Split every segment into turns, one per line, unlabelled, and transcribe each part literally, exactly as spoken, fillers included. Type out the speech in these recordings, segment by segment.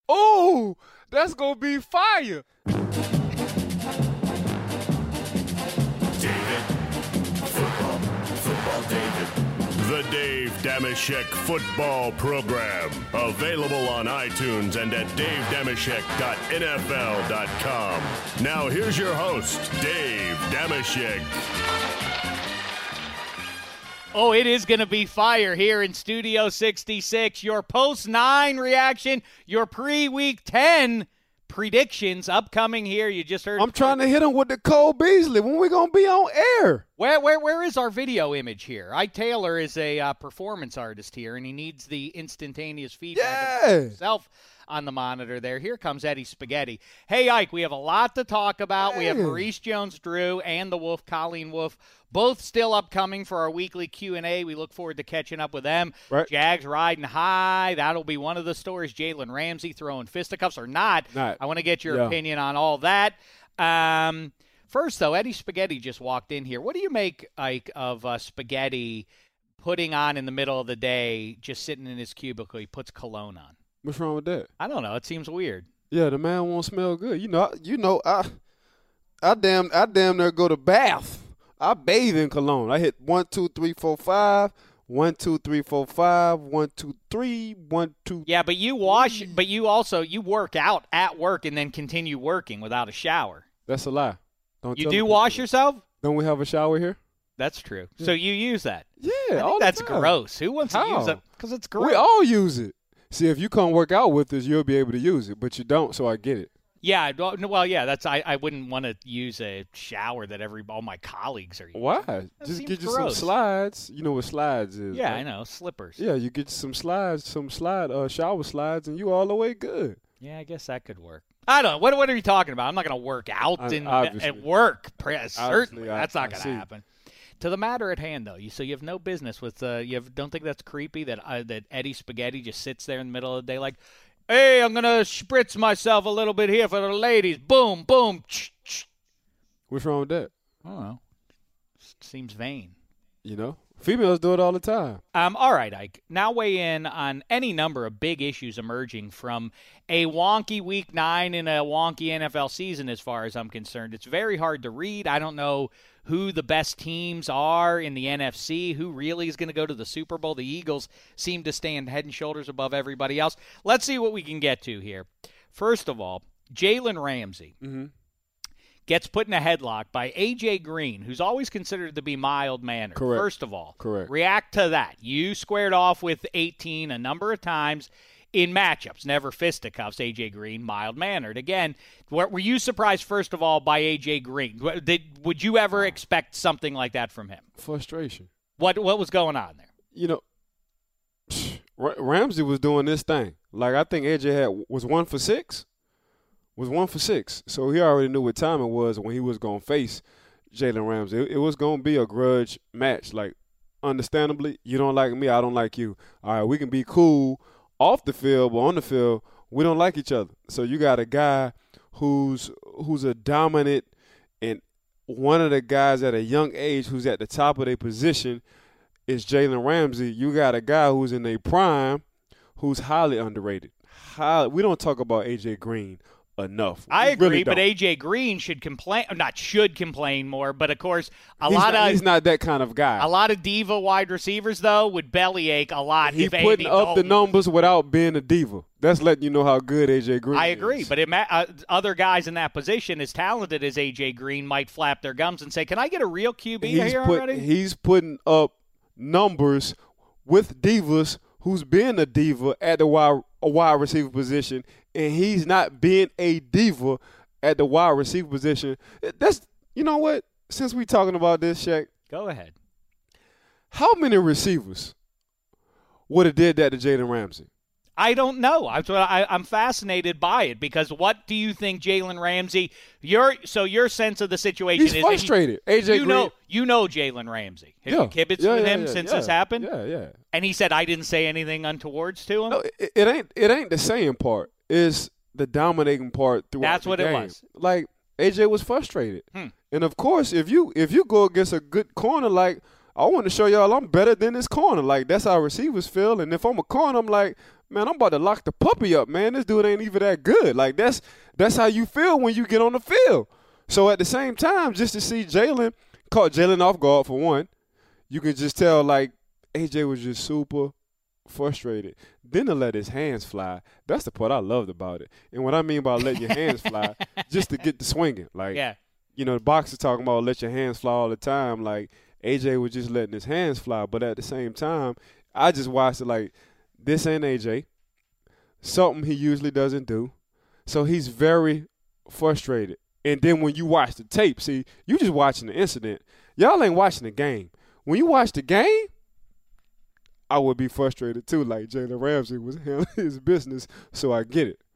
Oh, that's going to be fire.
David. Football. Football David. The Dave Dameshek Football Program. Available on iTunes and at dave dameshek dot n f l dot com. Now here's your host, Dave Dameshek.
Oh, it is going to be fire here in Studio sixty-six. Your post nine reaction, your pre-week ten predictions upcoming here. You just heard.
I'm trying to hit him with the Cole Beasley. When we going to be on air?
Where where where is our video image here? Ike Taylor is a uh, performance artist here, and he needs the instantaneous feedback
Yeah.
of himself on the monitor there. Here comes Eddie Spaghetti. Hey, Ike, we have a lot to talk about.
Hey.
We have Maurice Jones-Drew and the Wolf, Colleen Wolf, both still upcoming for our weekly Q and A. We look forward to catching up with them.
Right.
Jags riding high. That'll be one of the stories. Jalen Ramsey throwing fisticuffs or not.
Not.
I want to get your
Yeah.
opinion on all that. Um, first, though, Eddie Spaghetti just walked in here. What do you make, Ike, of uh, Spaghetti putting on in the middle of the day, just sitting in his cubicle? He puts cologne on.
What's wrong with that?
I don't know. It seems weird.
Yeah, the man won't smell good. You know, I- you know, I, I damn, I damn near go to bath. I bathe in cologne. I hit one, two, three, four, five. One, two, three, four, five. One, two, three. One, two.
Yeah, but you wash, but you also you work out at work and then continue working without a shower.
That's a lie. Don't
You
tell
do
the
wash
people.
yourself?
Don't we have a shower here?
That's true. So you use that?
Yeah,
I
all
think
the
that's
time.
gross. Who wants to
How?
use it? Because it's gross.
We all use it. See, if you come work out with us, you'll be able to use it, but you don't, so I get it.
Yeah, I don't- well, yeah, that's I, I wouldn't want to use a shower that every all my colleagues are using.
Why? Just
seems
get you
gross.
some slides. You know what slides is.
Yeah,
right?
I know, slippers.
Yeah, you get you some slides, some slide uh, shower slides, and you all the way good.
Yeah, I guess that could work. I don't know. What, what are you talking about? I'm not going to work out
I-
in,
obviously.
at work. Pre- Certainly.
I-
That's not
I
going
see.
to happen. To the matter at hand, though, you so you have no business with. Uh, you have, don't think that's creepy that uh, that Eddie Spaghetti just sits there in the middle of the day like, hey, I'm going to spritz myself a little bit here for the ladies. Boom, boom. Ch, ch.
What's wrong with that?
I don't know. Seems vain.
You know, females do it all the time.
Um, all right, Ike. Now weigh in on any number of big issues emerging from a wonky Week nine in a wonky N F L season as far as I'm concerned. It's very hard to read. I don't know who the best teams are in the N F C, who really is going to go to the Super Bowl. The Eagles seem to stand head and shoulders above everybody else. Let's see what we can get to here. First of all, Jalen Ramsey.
Mm-hmm.
Gets put in a headlock by A J Green, who's always considered to be mild-mannered.
Correct.
First of all,
Correct.
react to that. You squared off with eighteen a number of times in matchups, never fisticuffs. A J Green, mild-mannered. Again, were, were you surprised, first of all, by A J Green? Did, would you ever expect something like that from him?
Frustration.
What What was going on there?
You know, R- Ramsey was doing this thing. Like, I think A J had was one for six. Was one for six. So he already knew what time it was when he was going to face Jalen Ramsey. It, it was going to be a grudge match. Like, understandably, you don't like me, I don't like you. All right, we can be cool off the field, but on the field, we don't like each other. So you got a guy who's who's a dominant and one of the guys at a young age who's at the top of their position is Jalen Ramsey. You got a guy who's in their prime who's highly underrated. Highly, we don't talk about A J Green enough.
I
We
agree,
really
but
don't.
A J Green should complain. Not should complain more, but of course, a
he's
lot
not,
of
he's not that kind of guy.
a lot of diva wide receivers though would bellyache a lot.
He's
if
putting
Andy
up the
Dalton-
numbers without being a diva. That's letting you know how good A J Green
I
is.
agree, but it ma- uh, other guys in that position, as talented as A J Green, might flap their gums and say, "Can I get a real Q B
he's
here
put,
already?"
He's putting up numbers with divas who's been a diva at the wide, a wide receiver position, and he's not being a diva at the wide receiver position. That's you know what? Since we talking about this, Shaq,
Go ahead.
how many receivers would have did that to Jalen Ramsey?
I don't know. I'm, I, I'm fascinated by it because what do you think, Jalen Ramsey? Your so your sense of the situation
He's
is
frustrated. A J
You
Green,
know, you know Jalen Ramsey. Have
yeah,
you kibitzed
yeah,
with
yeah,
him
yeah,
since
yeah,
this happened?
Yeah, yeah.
And he said I didn't say anything untowards to him.
No, it, it ain't. It ain't the saying part. It's the dominating part throughout
That's
the
what it
game.
was.
Like A J was frustrated,
Hmm.
and of course, if you if you go against a good corner like I want to show y'all I'm better than this corner. Like, that's how receivers feel. And if I'm a corner, I'm like, man, I'm about to lock the puppy up, man. This dude ain't even that good. Like, that's that's how you feel when you get on the field. So at the same time, just to see Jalen, caught Jalen off guard for one, you can just tell, like, A J was just super frustrated. Then to let his hands fly, that's the part I loved about it. And what I mean by letting your hands fly, just to get the swinging. Like,
yeah.
you know, the boxers talking about let your hands fly all the time. Like, A J was just letting his hands fly. But at the same time, I just watched it like, this ain't A J. Something he usually doesn't do. So he's very frustrated. And then when you watch the tape, see, you just watching the incident. Y'all ain't watching the game. When you watch the game, I would be frustrated too. Like Jalen Ramsey was handling his business, so I get it.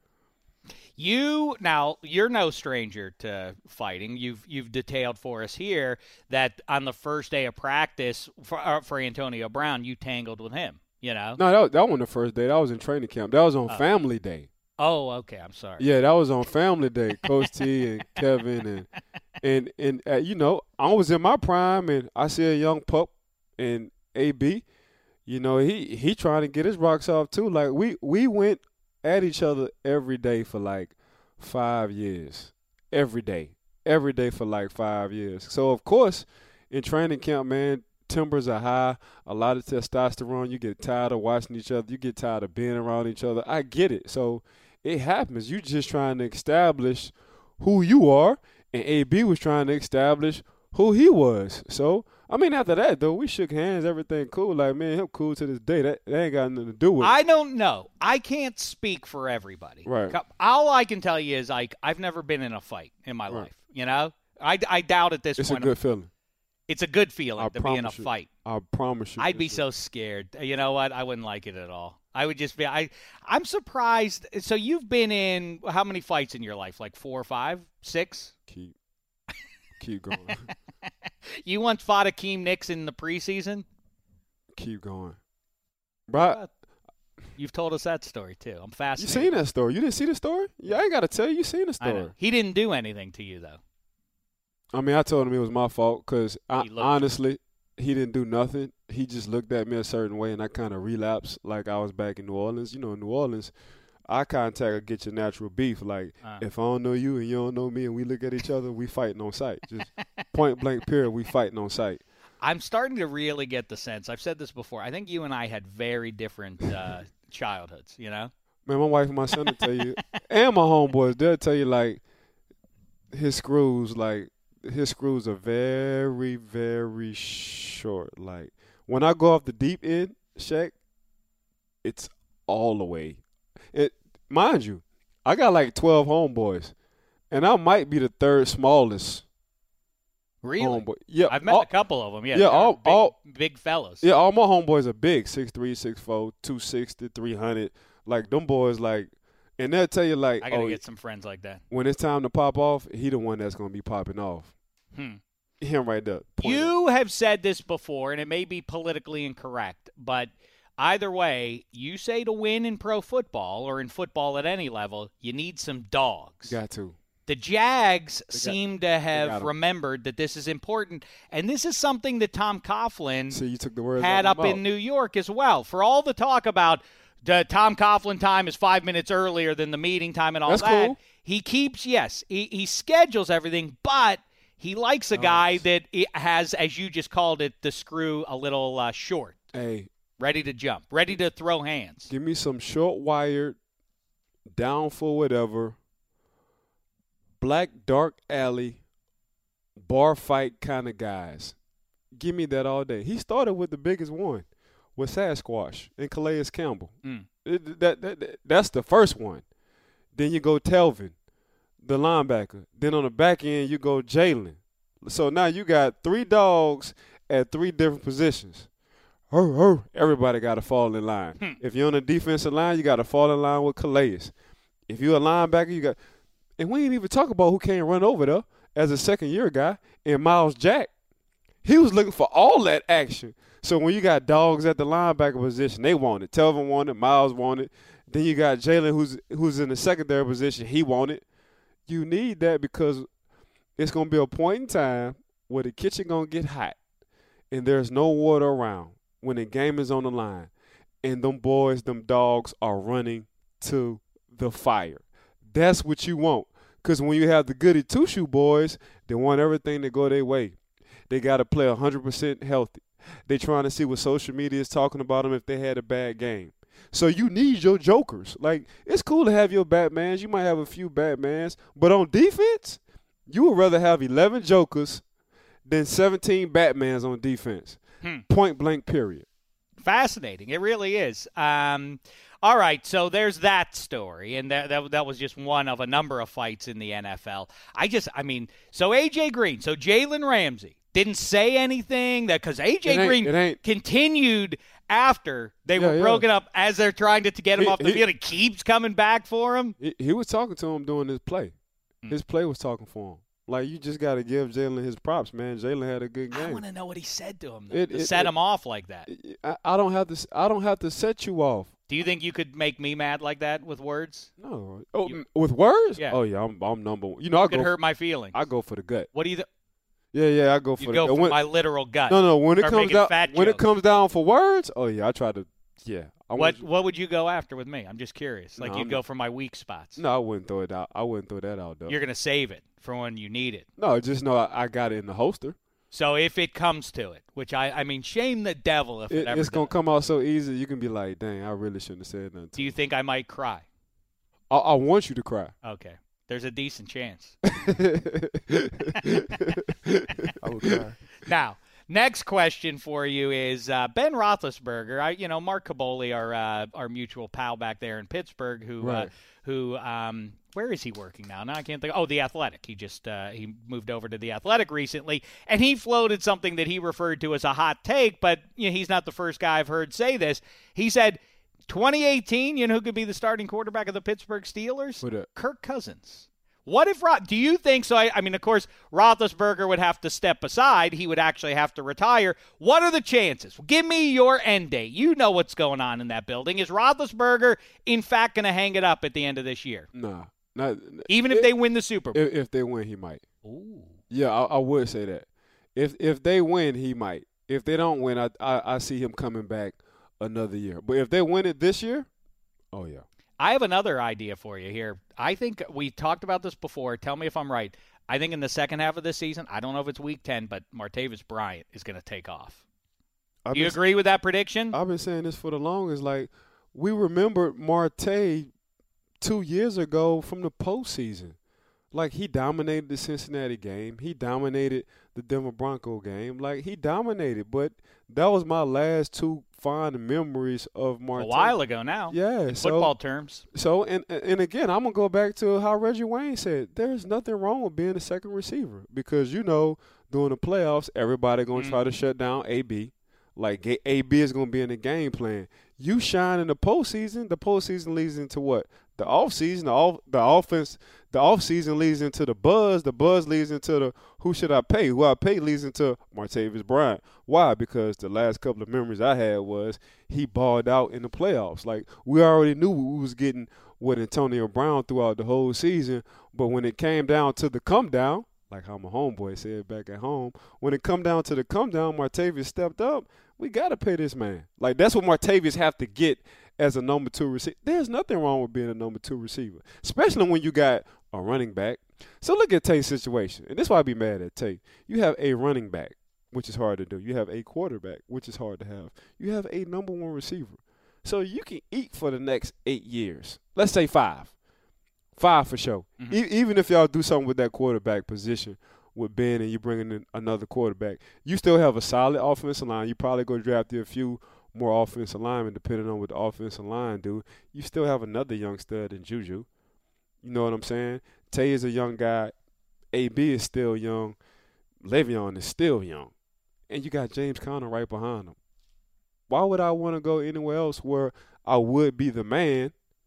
You now you're no stranger to fighting. You've you've detailed for us here that on the first day of practice for uh, for Antonio Brown, you tangled with him. You know?
No, that, that wasn't the first day. That was in training camp. That was on
oh.
Family Day.
Oh, okay. I'm sorry.
Yeah, that was on Family Day. Coach T and Kevin and and and uh, you know, I was in my prime, and I see a young pup in A B. You know, he he trying to get his rocks off too. Like we we went at each other every day for like five years. Every day, every day for like five years. So of course, in training camp, man, tempers are high. A lot of testosterone. You get tired of watching each other. You get tired of being around each other. I get it. So it happens. You just trying to establish who you are, and A B was trying to establish who he was. So, I mean, after that, though, we shook hands, everything cool. Like, man, him cool to this day. That, that ain't got nothing to do with it.
I don't know. I can't speak for everybody.
Right.
All I can tell you is, like, I've never been in a fight in my
right.
life, you know? I, I doubt at this
it's
point.
It's a good feeling.
It's a good feeling
I
to be in a
you.
fight.
I promise you.
I'd be so scared. You know what? I wouldn't like it at all. I would just be I I'm surprised. So you've been in how many fights in your life? Like four or five? Six?
Keep keep going.
You once fought Akeem Nicks in the preseason?
Keep going. Bro,
you've told us that story too. I'm fascinated.
You seen that story. You didn't see the story? Yeah, I ain't gotta tell you, you seen the story.
I know. He didn't do anything to you though.
I mean, I told him it was my fault because honestly, he didn't do nothing. He just looked at me a certain way, and I kind of relapsed like I was back in New Orleans. You know, in New Orleans, eye contact will get your natural beef. Like, uh. if I don't know you and you don't know me and we look at each other, we fighting on sight. Just point blank period, we fighting on sight.
I'm starting to really get the sense. I've said this before. I think you and I had very different uh, childhoods, you know?
Man, my wife and my son will tell you, and my homeboys, they'll tell you, like, his screws, like, his screws are very, very short. Like, when I go off the deep end, Shaq, it's all the way. It, mind you, I got like twelve homeboys, and I might be the third smallest.
Really?
Homeboy. Yeah,
I've met
all,
a couple of them. Yeah,
yeah, all,
big,
all
big fellas.
Yeah, all my homeboys are big, six three, six four, two sixty, three hundred. Like, them boys, like, and they'll tell you, like,
I got to
oh,
get some friends like that.
When it's time to pop off, he the one that's going to be popping off.
Hmm.
Him right there.
You have said this before, and it may be politically incorrect, but either way, you say to win in pro football or in football at any level, you need some dogs.
Got to.
The Jags
got,
seem to have remembered that this is important, and this is something that Tom Coughlin
See, you took the words
had up
mouth.
in New York as well. For all the talk about the Tom Coughlin time is five minutes earlier than the meeting time and all
That's
that,
cool.
he keeps, yes, he, he schedules everything, but he likes a guy oh. that has, as you just called it, the screw a little uh, short.
Hey.
Ready to jump, ready to throw hands.
Give me some short-wired, down for whatever, black, dark alley, bar fight kind of guys. Give me that all day. He started with the biggest one, with Sasquatch and Calais Campbell.
Mm.
It, that, that, that, that's the first one. Then you go Telvin, the linebacker. Then on the back end, you go Jalen. So now you got three dogs at three different positions. Hur, hur. Everybody got to fall in line.
Hmm.
If you're on the defensive line, you got to fall in line with Calais. If you're a linebacker, you got – and we ain't even talk about who can't run over there as a second-year guy. And Miles Jack, he was looking for all that action. So when you got dogs at the linebacker position, they want it. Telvin wanted, Miles wanted. Then you got Jalen, who's who's in the secondary position. He wanted. You need that because it's going to be a point in time where the kitchen going to get hot. and there's no water around, when the game is on the line, and them boys, them dogs are running to the fire. That's what you want. Because when you have the goody two-shoe boys, they want everything to go their way. They got to play one hundred percent healthy. They trying to see what social media is talking about them if they had a bad game. So you need your jokers. Like, it's cool to have your Batmans. You might have a few Batmans. But on defense, you would rather have eleven jokers than seventeen Batmans on defense.
Hmm.
Point blank, period.
Fascinating. It really is. Um, all right, so there's that story, and that, that that was just one of a number of fights in the N F L. I just, I mean, so A J Green, so Jalen Ramsey didn't say anything that because A J Green continued after they
yeah,
were
yeah.
broken up as they're trying to, to get him
he,
off the
he,
field. It keeps coming back for him.
He, he was talking to him during his play. Mm. His play was talking for him. Like, you just got to give Jalen his props, man. Jalen had a good game.
I want to know what he said to him, though,
it,
to
it,
set
it,
him off like that.
I, I don't have to. I don't have to set you off.
Do you think you could make me mad like that with words?
No. Oh,
you,
with words?
Yeah.
Oh yeah, I'm, I'm number one. You know, I
could
go
hurt
for,
my feelings.
I go for the gut.
What do you? Th-
yeah, yeah, I go for
you
the
go
gut.
for
When,
my literal gut.
No, no. When it
Start
comes down, when
jokes.
it comes down for words, oh yeah, I try to. Yeah. I
what
you,
What would you go after with me? I'm just curious. Like
no,
you'd
I'm
go
not,
for my weak spots.
No, I wouldn't throw it out. I wouldn't throw that out though.
You're gonna save it for when you need it.
No, just know I, I got it in the holster.
So if it comes to it, which I, I mean, shame the devil if it,
it
ever
It's
does.
going to come out so easy, you can be like, dang, I really shouldn't have said nothing.
Do you think I might cry?
I, I want you to cry.
Okay. There's a decent chance.
I would cry.
Now, next question for you is uh, Ben Roethlisberger. I, you know, Mark Caboli, our uh, our mutual pal back there in Pittsburgh, who
right.
uh, who um, where is he working now? Now I can't think. Oh, the Athletic. He just uh, he moved over to the Athletic recently, and he floated something that he referred to as a hot take. But you know, he's not the first guy I've heard say this. He said, twenty eighteen. You know who could be the starting quarterback of the Pittsburgh Steelers?
What up?
Kirk Cousins. What if – do you think – so, I, I mean, of course, Roethlisberger would have to step aside. He would actually have to retire. What are the chances? Give me your end date. You know what's going on in that building. Is Roethlisberger, in fact, going to hang it up at the end of this year?
Nah. Not,
Even if, if they win the Super Bowl?
If, if they win, he might.
Ooh.
Yeah, I, I would say that. If if they win, he might. If they don't win, I, I I see him coming back another year. But if they win it this year, oh, yeah.
I have another idea for you here. I think we talked about this before. Tell me if I'm right. I think in the second half of this season, I don't know if it's week ten, but Martavis Bryant is going to take off.
I've
Do you
been,
agree with that prediction?
I've been saying this for the longest. Like, we remembered Marte two years ago from the postseason. Like, he dominated the Cincinnati game. He dominated the Denver Bronco game. Like, he dominated. But that was my last two fond memories of Marte.
A while ago now.
Yeah.
In
so,
football terms.
So, and and again, I'm going to go back to how Reggie Wayne said, there's nothing wrong with being a second receiver. Because, you know, during the playoffs, everybody going to mm. try to shut down A B. Like, A B is going to be in the game plan. You shine in the postseason, the postseason leads into what? The offseason, the, off, the offense, the offseason leads into the buzz. The buzz leads into the who should I pay? Who I pay leads into Martavis Bryant. Why? Because the last couple of memories I had was he balled out in the playoffs. Like, we already knew we was getting with Antonio Brown throughout the whole season, but when it came down to the come down, like how my homeboy said back at home, when it come down to the come down, Martavis stepped up. We got to pay this man. Like, that's what Martavis have to get as a number two receiver. There's nothing wrong with being a number two receiver, especially when you got a running back. So look at Tate's situation, and this is why I be mad at Tate. You have a running back, which is hard to do. You have a quarterback, which is hard to have. You have a number one receiver. So you can eat for the next eight years. Let's say five. Five for sure. Mm-hmm. E- even if y'all do something with that quarterback position with Ben and you bringing in another quarterback, you still have a solid offensive line. You probably go draft you a few more offensive linemen depending on what the offensive line do. You still have another young stud in Juju. You know what I'm saying? Tay is a young guy. A B is still young. Le'Veon is still young. And you got James Conner right behind him. Why would I want to go anywhere else where I would be the man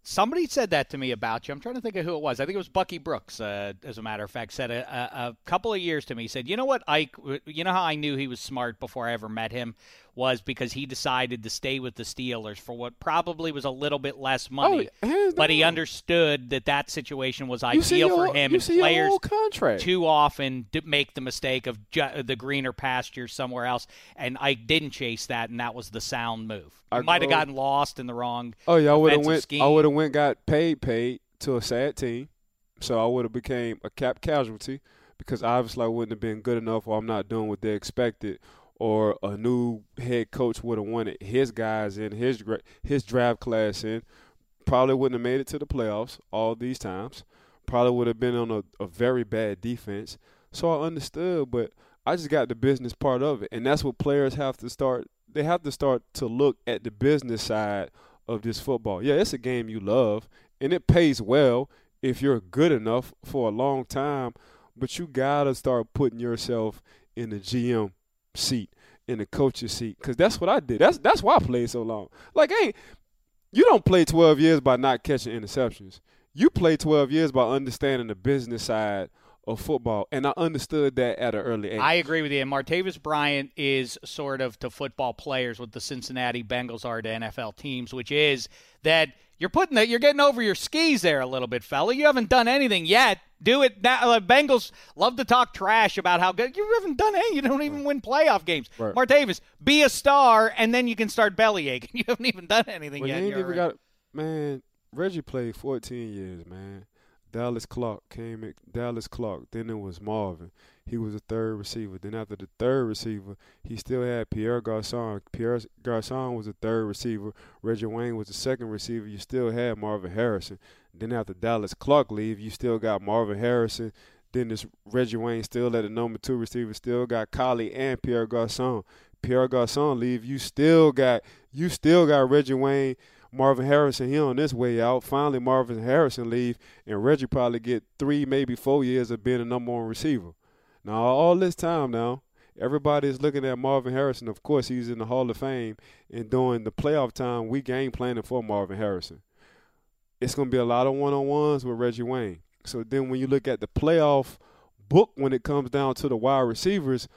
Somebody said that to me about you. I'm trying to think of who it was. I think it was Bucky Brooks, uh, as a matter of fact, said a, a, a couple of years to me. He said, you know what, Ike, you know how I knew he was smart before I ever met him was because he decided to stay with the Steelers for what probably was a little bit less money.
Oh,
but he understood that that situation was
You see
ideal
your-
for him.
you
And
see your
players
whole contract.
too often d- make the mistake of ju- the greener pastures somewhere else. And Ike didn't chase that, and that was the sound move. He
I
might have
go-
gotten lost in the wrong
Oh yeah, I would have
offensive
went.
scheme.
I would have went got paid paid to a sad team, so I would have became a cap casualty because obviously I wouldn't have been good enough, or I'm not doing what they expected, or a new head coach would have wanted his guys in his gra- his draft class in. Probably wouldn't have made it to the playoffs all these times. Probably would have been on a, a very bad defense. So I understood, but I just got the business part of it, and that's what players have to start. They have to start to look at the business side of this football. Yeah, it's a game you love, and it pays well if you're good enough for a long time, but you got to start putting yourself in the G M seat, in the coach's seat, because that's what I did. That's that's why I played so long. Like, hey, you don't play twelve years by not catching interceptions. You play twelve years by understanding the business side of football, and I understood that at an early age.
I agree with you. And Martavis Bryant is sort of to football players what the Cincinnati Bengals are to N F L teams, which is that you're putting that you're getting over your skis there a little bit, fella. You haven't done anything yet. Do it now. Uh, Bengals love to talk trash about how good you haven't done anything. You don't even win playoff games.
Right.
Martavis, be a star, and then you can start belly aching. You haven't even done anything
well,
yet.
you ain't
You're
even
already-
got man. Reggie played fourteen years, man. Dallas Clark came in. Dallas Clark. Then it was Marvin. He was a third receiver. Then after the third receiver, he still had Pierre Garçon. Pierre Garçon was the third receiver. Reggie Wayne was the second receiver. You still had Marvin Harrison. Then after Dallas Clark leave, you still got Marvin Harrison. Then this Reggie Wayne still at the number two receiver. Still got Collie and Pierre Garçon. Pierre Garçon leave, you still got you still got Reggie Wayne. Marvin Harrison, he on this way out. Finally, Marvin Harrison leave, and Reggie probably get three, maybe four years of being a number one receiver. Now, all this time now, everybody is looking at Marvin Harrison. Of course, he's in the Hall of Fame, and during the playoff time, we game planning for Marvin Harrison. It's going to be a lot of one-on-ones with Reggie Wayne. So then when you look at the playoff book when it comes down to the wide receivers,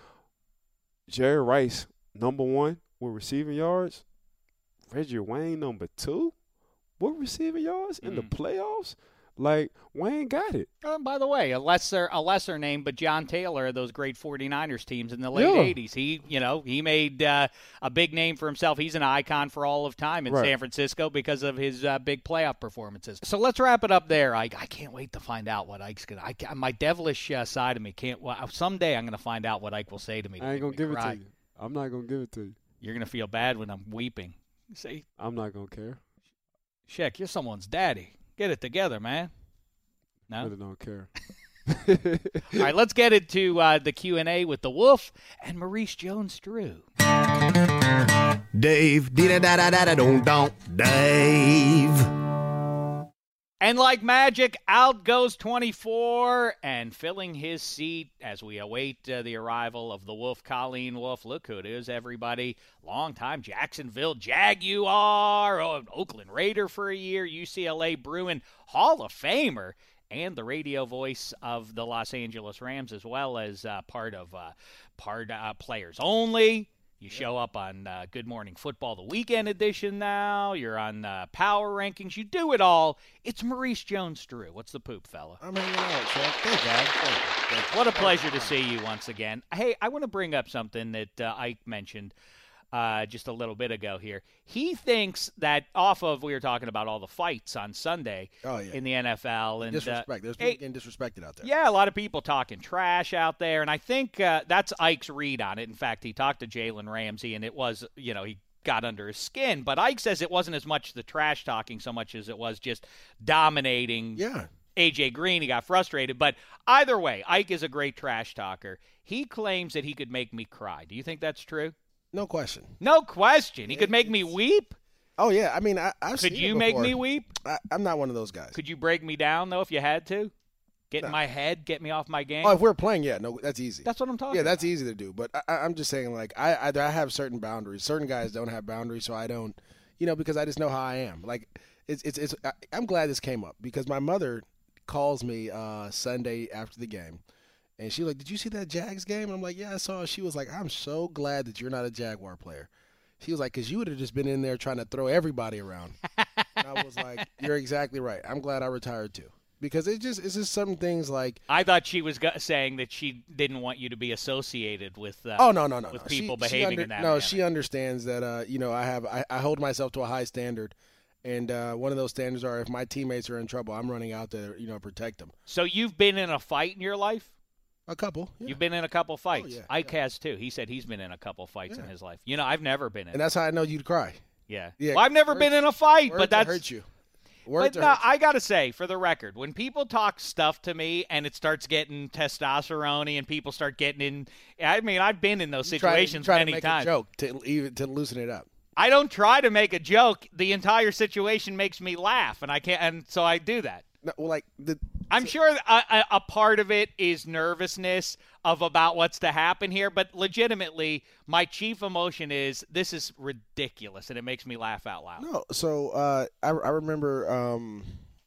Jerry Rice, number one with receiving yards. Reggie Wayne, number two, with receiving yards in the
Mm.
playoffs? Like, Wayne got it.
Oh, by the way, a lesser a lesser name, but John Taylor of those great 49ers teams in the late
Yeah.
eighties. He, you know, he made uh, a big name for himself. He's an icon for all of time in
Right.
San Francisco because of his uh, big playoff performances. So let's wrap it up there, Ike. I can't wait to find out what Ike's going to – My devilish uh, side of me can't well, – someday I'm going to find out what Ike will say to me. to
I ain't
make
going to
me
give
cry.
it to you. I'm not going to give it to you.
You're going to feel bad when I'm weeping. See,
I'm not going to care.
Sheck, you're someone's daddy. Get it together, man. No?
Really don't care.
All right, let's get into uh, the Q and A with the Wolf and Maurice Jones-Drew.
Dave, da da da da da don't don't Dave.
And like magic, out goes twenty-four, and filling his seat as we await uh, the arrival of the Wolf, Colleen Wolf. Look who it is, everybody. Long-time Jacksonville Jaguar, oh, an Oakland Raider for a year, U C L A Bruin Hall of Famer, and the radio voice of the Los Angeles Rams, as well as uh, part of uh, part uh, Players Only. You show up on uh, Good Morning Football, the weekend edition now. You're on uh, Power Rankings. You do it all. It's Maurice Jones-Drew. What's the poop, fella?
I'm hanging out, Chuck. Thank you, man. Thank you. Thank you.
What a pleasure to see you once again. Hey, I want to bring up something that uh, Ike mentioned uh, just a little bit ago here. He thinks that off of, we were talking about all the fights on Sunday
Oh, yeah.
in the N F L. and uh,
Disrespect. There's
hey,
people getting disrespected out there.
Yeah, a lot of people talking trash out there, and I think uh, that's Ike's read on it. In fact, he talked to Jalen Ramsey, and it was, you know, he got under his skin. But Ike says it wasn't as much the trash talking so much as it was just dominating
Yeah.
A J Green. He got frustrated. But either way, Ike is a great trash talker. He claims that he could make me cry. Do you think that's true?
No question.
No question. He could make me weep?
Oh, yeah. I mean, I, I've
Could
seen
you
it
make
before.
me weep?
I, I'm not one of those guys.
Could you break me down, though, if you had to? Get in
No.
my head? Get me off my game?
Oh, if we're playing, yeah, no, that's easy.
That's what I'm talking
yeah,
about.
that's easy to do. But I, I- I'm just saying, like, I, I I have certain boundaries. Certain guys don't have boundaries, so I don't, you know, because I just know how I am. Like, it's it's, it's I, I'm glad this came up because my mother calls me uh, Sunday after the game, and she was like, "Did you see that Jags game?" And I'm like, "Yeah, I saw it." She was like, "I'm so glad that you're not a Jaguar player." She was like, "Because you would have just been in there trying to throw everybody around." And I was like, "You're exactly right. I'm glad I retired too." Because it just it's just some things like
I thought she was go- saying that she didn't want you to be associated with uh,
oh no no no
with
no.
people
she,
behaving
she under,
in that
no
manner.
she understands that uh you know I have I, I hold myself to a high standard, and uh, one of those standards are if my teammates are in trouble, I'm running out to you know protect them.
So you've been in a fight in your life?
A couple. Yeah.
You've been in a couple fights.
Oh, yeah,
Ike
yeah.
has too. He said he's been in a couple fights
Yeah.
in his life. You know, I've never been in.
And that's how I know you'd cry.
yeah.
Yeah,
Well, I've never
words-
been in a fight,
Words
but that's
hurt you. Words
But
will
no,
hurt you.
I gotta say, for the record, when people talk stuff to me and it starts getting testosterone and people start getting in, I mean, I've been in those
You try to- you
situations
try
many
to make
times.
a joke to even to loosen it up.
I don't try to make a joke. The entire situation makes me laugh, and I can't, and so I do that.
No, well, like the
I'm sure a, a, a part of it is nervousness of about what's to happen here, but legitimately, my chief emotion is this is ridiculous, and it makes me laugh out loud.
no. So uh, I I remember um,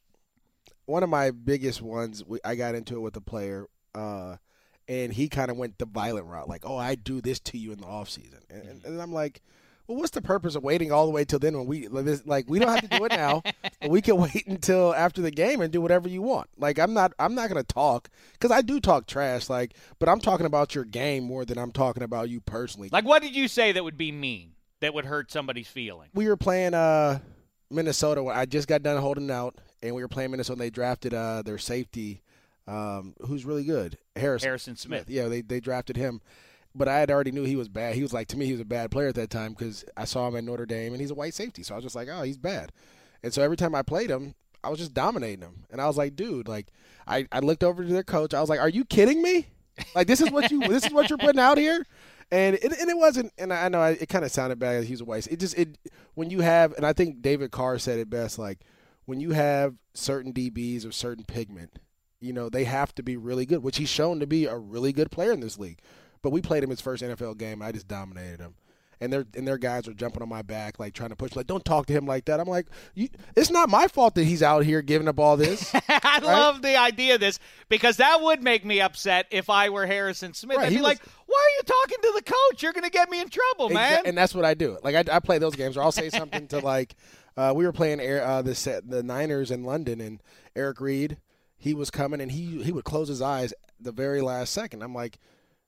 one of my biggest ones. We, I got into it with a player, uh, and he kind of went the violent route, like, "Oh, I do this to you in the off season," and, and, and I'm like. Well, what's the purpose of waiting all the way till then when we like we don't have to do it now. We can wait until after the game and do whatever you want. Like I'm not I'm not gonna talk because I do talk trash. Like, but I'm talking about your game more than I'm talking about you personally.
Like, what did you say that would be mean, that would hurt somebody's feeling?
We were playing uh, Minnesota. I just got done holding out, and we were playing Minnesota. And they drafted uh, their safety, um, who's really good, Harrison.
Harrison Smith.
Yeah, they they drafted him. But I had already knew he was bad. He was like, to me, he was a bad player at that time because I saw him at Notre Dame, and he's a white safety. So I was just like, oh, he's bad. And so every time I played him, I was just dominating him. And I was like, dude, like, I, I looked over to their coach. I was like, are you kidding me? Like, this is what you this is what you're putting out here? And it, and it wasn't, and I know it kind of sounded bad. He was a white. It just, it when you have, and I think David Carr said it best, like, when you have certain D Bs of certain pigment, you know, they have to be really good, which he's shown to be a really good player in this league. But we played him his first N F L game. And I just dominated him, and their and their guys were jumping on my back, like trying to push, like, don't talk to him like that. I'm like, you, it's not my fault that he's out here giving up all this.
I
right?
love the idea of this because that would make me upset if I were Harrison Smith.
Right,
I'd
he
be
was-
like, why are you talking to the coach? You're going to get me in trouble, man.
Exa- And that's what I do. Like I, I play those games, or I'll say something to like, uh, we were playing Air, uh, the set, the Niners in London, and Eric Reed, he was coming, and he he would close his eyes the very last second. I'm like.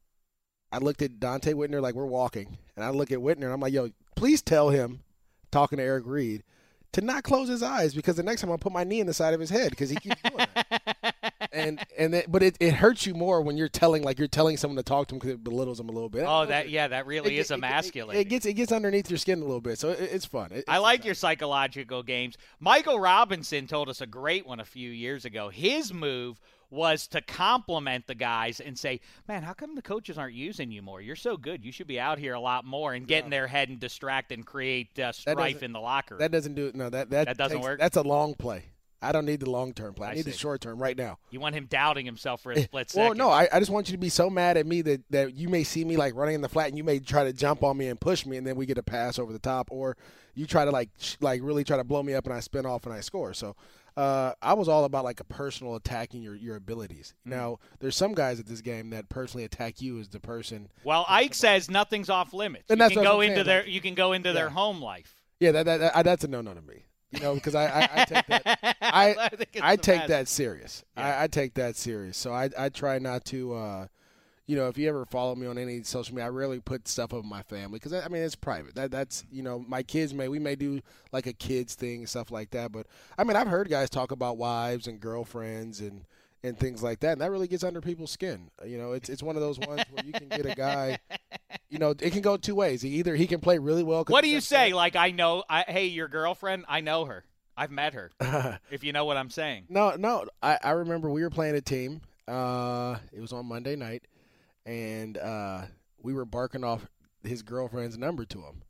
I looked at Dante Whitner like we're walking, and I look at Whitner, and I'm like, yo, please tell him, talking to Eric Reed, to not close his eyes because the next time I'll put my knee in the side of his head because he keeps doing that. and and then, but it, it hurts you more when you're telling like you're telling someone to talk to him because it belittles him a little bit.
oh, that yeah, that really
It-
is
it- it-
emasculating.
It, gets it gets underneath your skin a little bit, so it, it's fun. It,
I
it's
like
exciting.
your psychological games. Michael Robinson told us a great one a few years ago. His move was to compliment the guys and say, man, how come the coaches aren't using you more? You're so good. You should be out here a lot more and get in their head and distract and create uh, strife
doesn't-
in the locker room.
That doesn't do it. No, that that,
That doesn't
takes-
work?
That's a long play. I don't need the long term play. I,
I
need the
see.
short term right now.
You want him doubting himself for a split second.
Well, no, I, I just want you to be so mad at me that, that you may see me like running in the flat and you may try to jump on me and push me, and then we get a pass over the top, or you try to like sh- like really try to blow me up and I spin off and I score. So uh, I was all about like a personal attacking your, your abilities.
Mm-hmm.
Now there's some guys at this game that personally attack you as the person.
Well, Ike says nothing's off limits.
And
you
that's
can
what
go
I'm
into
saying,
their
like-
you can go into their
Yeah.
home life.
Yeah, that, that, that that's a no no to me. You know, because I, I, I take that I
I think it's
I
the
take
best.
that serious.
Yeah.
I, I take that serious. So I I try not to. Uh, you know, if you ever follow me on any social media, I rarely put stuff of my family because I mean it's private. That that's you know my kids may we may do like a kids thing and stuff like that. But I mean I've heard guys talk about wives and girlfriends and. And things like that, and that really gets under people's skin. You know, it's it's one of those ones where you can get a guy. You know, it can go two ways. Either he can play really well. 'cause
What do
he's
you
upset.
say? Like, I know, I, hey, your girlfriend, I know her. I've met her, if you know what I'm saying.
No, no. I, I remember we were playing a team. Uh, it was on Monday night, and uh, we were barking off his girlfriend's number to him.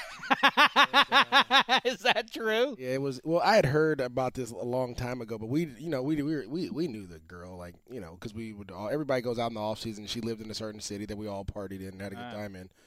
Is that true?
Yeah, it was. Well, I had heard about this a long time ago, but we, you know, we we were, we, we knew the girl, like you know, because we would all. Everybody goes out in the off season. She lived in a certain city that we all partied in and had a good
Ah.
time in.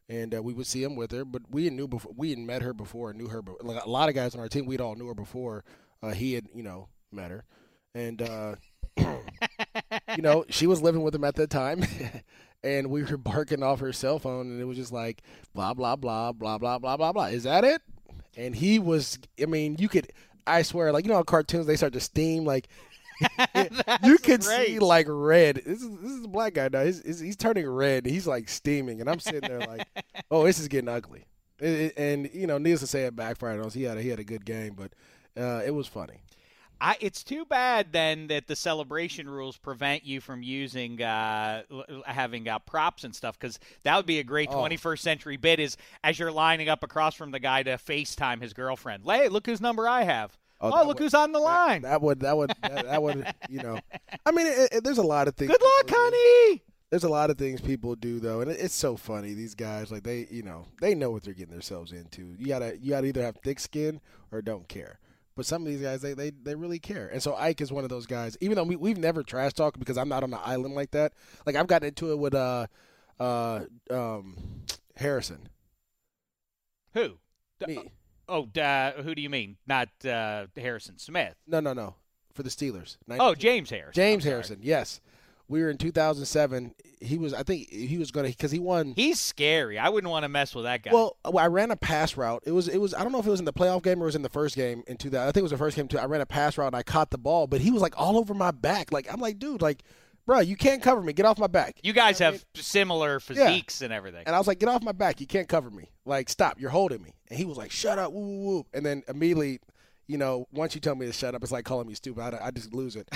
and uh, we would see him with her. But we knew before we had met her before, knew her. Like a lot of guys on our team, we'd all knew her before uh, he had, you know, met her, and uh, you know, she was living with him at that time. And we were barking off her cell phone, and it was just like, blah, blah, blah, blah, blah, blah, blah, blah. Is that it? And he was, I mean, you could, I swear, like, you know how cartoons, they start to steam, like, you could
great.
see, like, red. This is this is a black guy now. He's, he's, he's turning red. He's, like, steaming. And I'm sitting there like, oh, this is getting ugly. It, it, and, you know, needless to say, it backfired on us. He had a, he had a good game, but uh, it was funny.
I, it's too bad then that the celebration rules prevent you from using uh, having uh, props and stuff, because that would be a great
Oh.
twenty-first century bit is as you're lining up across from the guy to FaceTime his girlfriend. Hey, look whose number I have.
Oh,
Oh,
that
look
would-
who's on the line.
That would, that would, that, that would, you know. I mean, it, it, there's a lot of things.
Good luck,
people do.
honey.
There's a lot of things people do though, and it, it's so funny. These guys, like they, you know, they know what they're getting themselves into. You gotta, you gotta either have thick skin or don't care. But some of these guys, they, they, they really care. And so Ike is one of those guys. Even though we, we've never trash talked because I'm not on the island like that. Like I've gotten into it with uh, uh, um, Harrison.
Who?
Me.
Oh, uh, who do you mean? Not uh, Harrison Smith.
No, no, no. For the Steelers.
Oh, James Harrison.
James
I'm sorry.
Harrison. Yes. We were in two thousand seven. He was. I think he was gonna because he won.
He's scary. I wouldn't want to mess with that guy.
Well, I ran a pass route. It was, it was. I don't know if it was in the playoff game or it was in the first game in two thousand. I think it was the first game too. I ran a pass route and I caught the ball, but he was like all over my back. Like I'm like, dude, like, bro, you can't cover me. Get off my back.
you guys
know what I
have similar physiques and everything.
And I was like, get off my back. You can't cover me. Like, stop. You're holding me. And he was like, shut up. Woo, woo, woo. And then immediately, you know, once you tell me to shut up, it's like calling me stupid. I, I just lose it.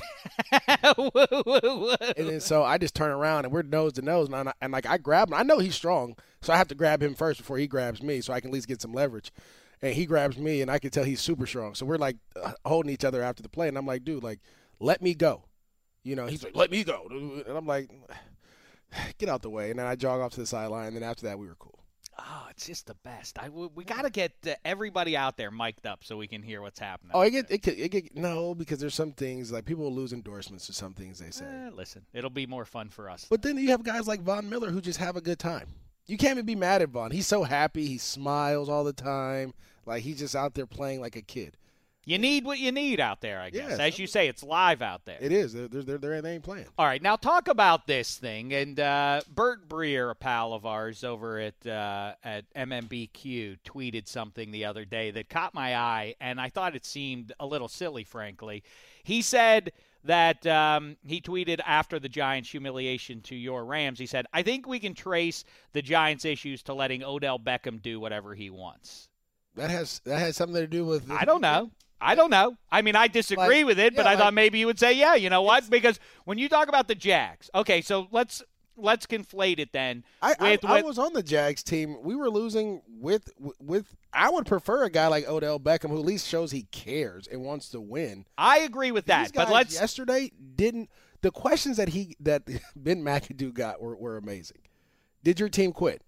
And then so I just turn around and we're nose to nose, and, I, and like I grab him. I know he's strong, so I have to grab him first before he grabs me, so I can at least get some leverage. And he grabs me, and I can tell he's super strong. So we're like uh, holding each other after the play, and I'm like, dude, like, let me go. You know, he's like, let me go, and I'm like, get out the way. And then I jog off to the sideline, and then after that, we were cool.
Oh, it's just the best. I we got to get uh, everybody out there mic'd up so we can hear what's happening.
Oh, it get it, could, it get no, because there's some things like people will lose endorsements to some things they say.
Eh, listen, it'll be more fun for us.
But then you have guys like Von Miller who just have a good time. You can't even be mad at Von. He's so happy. He smiles all the time. Like he's just out there playing like a kid.
You need what you need out there, I guess.
Yes.
As you say, it's live out there.
It is. They're, they're, they're, they ain't playing.
All right, now talk about this thing. And uh, Bert Breer, a pal of ours over at uh, at M M B Q, tweeted something the other day that caught my eye, and I thought it seemed a little silly, frankly. He said that um, he tweeted after the Giants' humiliation to your Rams, he said, I think we can trace the Giants' issues to letting Odell Beckham do whatever he wants.
That has that has something to do with.
I don't know. I don't know. I mean, I disagree
Like,
with it, but
yeah,
I thought
like-
maybe you would say, yeah, you know what? Because when you talk about the Jags, okay, so let's let's conflate it then.
I,
with,
I, I
with-
was on the Jags team. We were losing with with. I would prefer a guy like Odell Beckham who at least shows he cares and wants to win.
I agree with that,
These guys
but let's
yesterday didn't. The questions that he that Ben McAdoo got were, were amazing. Did your team quit?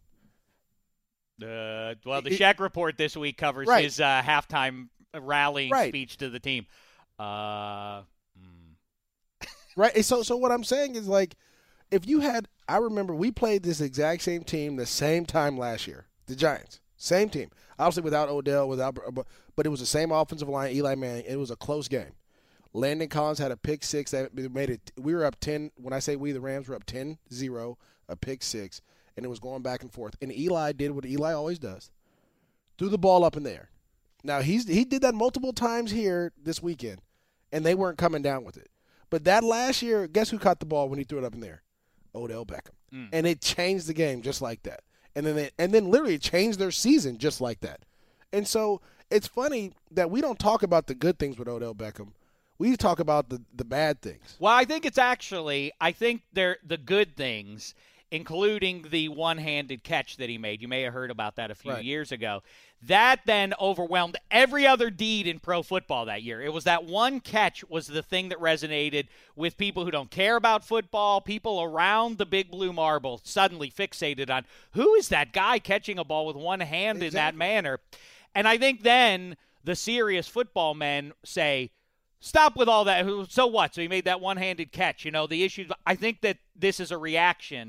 Uh, well, the
It-
Shaq report this week covers
Right.
his uh, halftime rallying
Right.
speech to the team. Uh, mm.
Right. And so so what I'm saying is like, if you had, I remember we played this exact same team the same time last year, the Giants, same team. Obviously without Odell, without, but, but it was the same offensive line, Eli Manning. It was a close game. Landon Collins had a pick six that made it. We were up ten. When I say we, the Rams were up ten zero, a pick six, and it was going back and forth. And Eli did what Eli always does, threw the ball up in the air. Now he's he did that multiple times here this weekend, and they weren't coming down with it. But that last year, guess who caught the ball when he threw it up in the air? Odell Beckham,
Mm.
and it changed the game just like that. And then they, and then literally changed their season just like that. And so it's funny that we don't talk about the good things with Odell Beckham. We talk about the, the bad things.
Well, I think it's actually, I think they're the good things, including the one-handed catch that he made. You may have heard about that a few
Right.
years ago. That then overwhelmed every other deed in pro football that year. It was that one catch was the thing that resonated with people who don't care about football, people around the big blue marble suddenly fixated on, who is that guy catching a ball with one hand in that
Exactly.
manner? And I think then the serious football men say, stop with all that. So what? So he made that one-handed catch. You know, the issue, I think that this is a reaction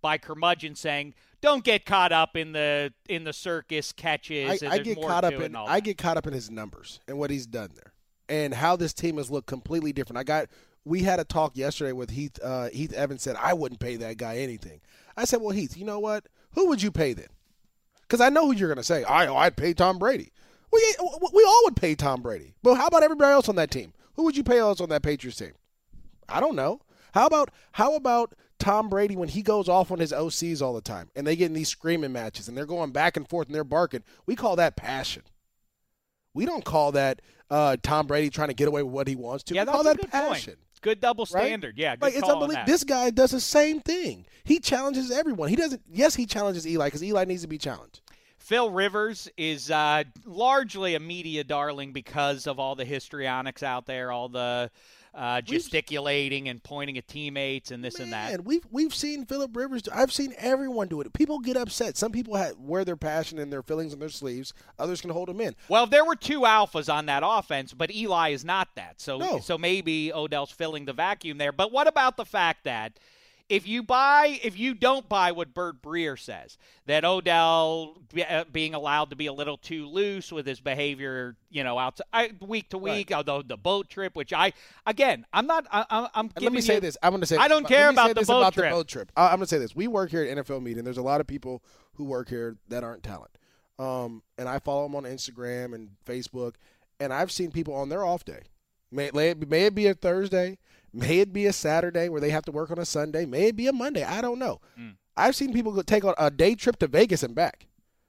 by curmudgeon saying, "Don't get caught up in the in the circus catches."
I,
and
I
there's
get
more
caught
to
up
it
in
and all
I
that.
get caught up in his numbers and what he's done there, and how this team has looked completely different. I got we had a talk yesterday with Heath. Uh, Heath Evans said I wouldn't pay that guy anything. I said, well, Heath, you know what? Who would you pay then? Because I know who you're going to say. I, I'd pay Tom Brady. We we all would pay Tom Brady. But how about everybody else on that team? Who would you pay else on that Patriots team? I don't know. How about how about Tom Brady when he goes off on his O Cs all the time and they get in these screaming matches and they're going back and forth and they're barking? We call that passion. We don't call that uh, Tom Brady trying to get away with what he wants to.
Yeah,
we
that's
call
a
that
good
passion.
point. Good double
Right?
standard. Yeah, good
Like, it's
call on
unbelievable.
that.
This guy does the same thing. He challenges everyone. He doesn't. Yes, he challenges Eli because Eli needs to be challenged.
Phil Rivers is uh, largely a media darling because of all the histrionics out there, all the uh, gesticulating and pointing at teammates and this
Man,
and that.
we've we've seen Philip Rivers. I've seen everyone do it. People get upset. Some people have, wear their passion and their feelings on their sleeves. Others can hold them in.
Well, there were two alphas on that offense, but Eli is not that. So,
No.
so maybe Odell's filling the vacuum there. But what about the fact that if you buy, if you don't buy what Bert Breer says, that Odell uh, being allowed to be a little too loose with his behavior, you know, out I, week to week,
Right.
although the boat trip, which I, again, I'm not, I, I'm, I'm
And
giving
let me say
you,
this. I'm going to say.
I
this
don't
about-
care
let me
about
say
the
this
boat
about
trip.
the boat trip. I- I'm going to say this. We work here at N F L meeting. There's a lot of people who work here that aren't talent, um, and I follow them on Instagram and Facebook, and I've seen people on their off day. May, may it be- may it be a Thursday, may it be a Saturday where they have to work on a Sunday, may it be a Monday. I don't know.
Mm.
I've seen people go take on a day trip to Vegas and back.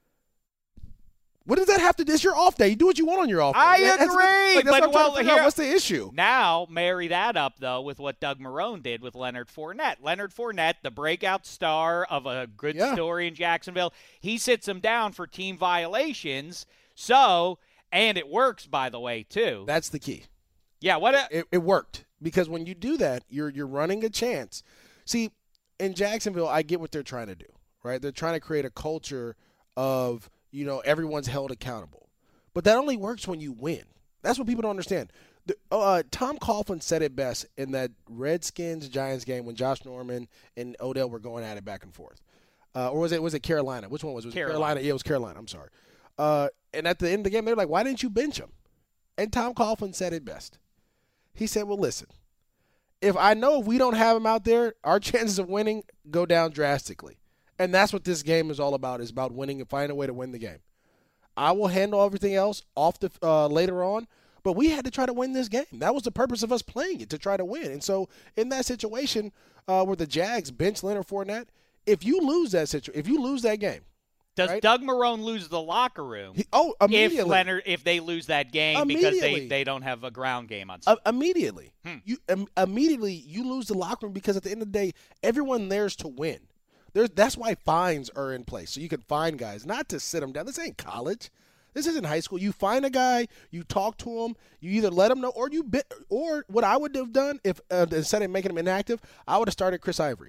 What does that have to do? It's your off day. You do what you want on your off day.
I
That's-
agree,
like, that's
but
what I'm trying to
well,
figure out.
here-
What's the issue?
Now, marry that up, though, with what Doug Marrone did with Leonard Fournette. Leonard Fournette, the breakout star of a good
Yeah.
story in Jacksonville, he sits him down for team violations. So, and it works, by the way, too.
That's the key.
Yeah, what? A,
It, it worked because when you do that, you're you're running a chance. See, in Jacksonville, I get what they're trying to do, right? They're trying to create a culture of, you know, everyone's held accountable. But that only works when you win. That's what people don't understand. The, uh, Tom Coughlin said it best in that Redskins-Giants game when Josh Norman and Odell were going at it back and forth. Uh, or was it was it Carolina? Which one was it? Was it
Carolina.
Carolina? Yeah, it was Carolina. I'm sorry. Uh, and at the end of the game, they were like, why didn't you bench him? And Tom Coughlin said it best. He said, well, listen, if I know if we don't have him out there, our chances of winning go down drastically. And that's what this game is all about, is about winning and finding a way to win the game. I will handle everything else off the uh, later on, but we had to try to win this game. That was the purpose of us playing it, to try to win. And so in that situation uh, where the Jags bench Leonard Fournette, if you lose that situation, if you lose that game,
does
right?
Doug Marrone lose the locker room
he, oh, immediately.
if Leonard if they lose that game because they,
Immediately.
they don't have a ground game on
Uh,
Sunday?
immediately.
Hmm.
You um, immediately you lose the locker room because at the end of the day, everyone there's to win. There's that's why fines are in place, so you can fine guys, not to sit them down. This ain't college. This isn't high school. You find a guy, you talk to him, you either let him know, or you bit, or what I would have done if uh, instead of making him inactive, I would have started Chris Ivory.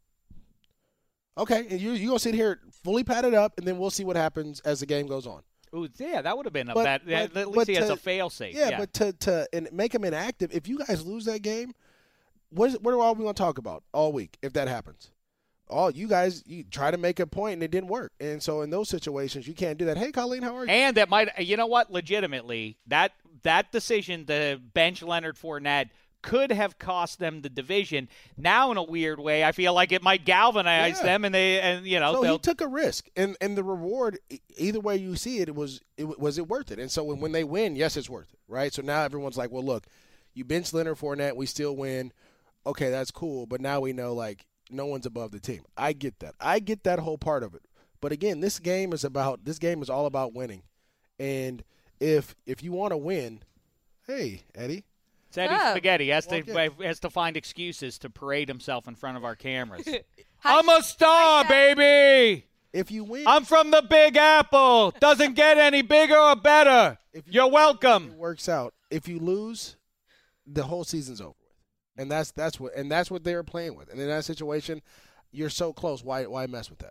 Okay, and you you gonna sit here fully padded up, and then we'll see what happens as the game goes on.
Ooh, yeah, that would have been a
But-
bad.
but-
at least
but
he has
to-
a fail safe.
Yeah,
Yeah,
but to to and make him inactive. If you guys lose that game, what is, what are we going to talk about all week if that happens? All you guys, you try to make a point and it didn't work, and so in those situations you can't do that. Hey, Colleen, how are you?
And that might, you know what, legitimately, that that decision to bench Leonard Fournette could have cost them the division. Now, in a weird way, I feel like it might galvanize
Yeah.
them, and they, and you know,
So
they'll
he took a risk, and and the reward, e- either way you see it, it was it was it worth it. And so when, when they win, yes, it's worth it, right? So now everyone's like, well, look, you bench Leonard Fournette, we still win. Okay, that's cool, but now we know like no one's above the team. I get that. I get that whole part of it. But again, this game is about this game is all about winning, and if if you want to win, hey, Eddie.
It's Eddie
Oh.
Spaghetti has to
Walk
has to find excuses to parade himself in front of our cameras.
Hi-
I'm a star,
Hi,
baby.
If you win,
I'm from the Big Apple. Doesn't get any bigger or better.
if you
You're
it
welcome.
works out. If you lose, the whole season's over with, and that's that's what and that's what they were playing with. And in that situation, you're so close. Why why mess with that?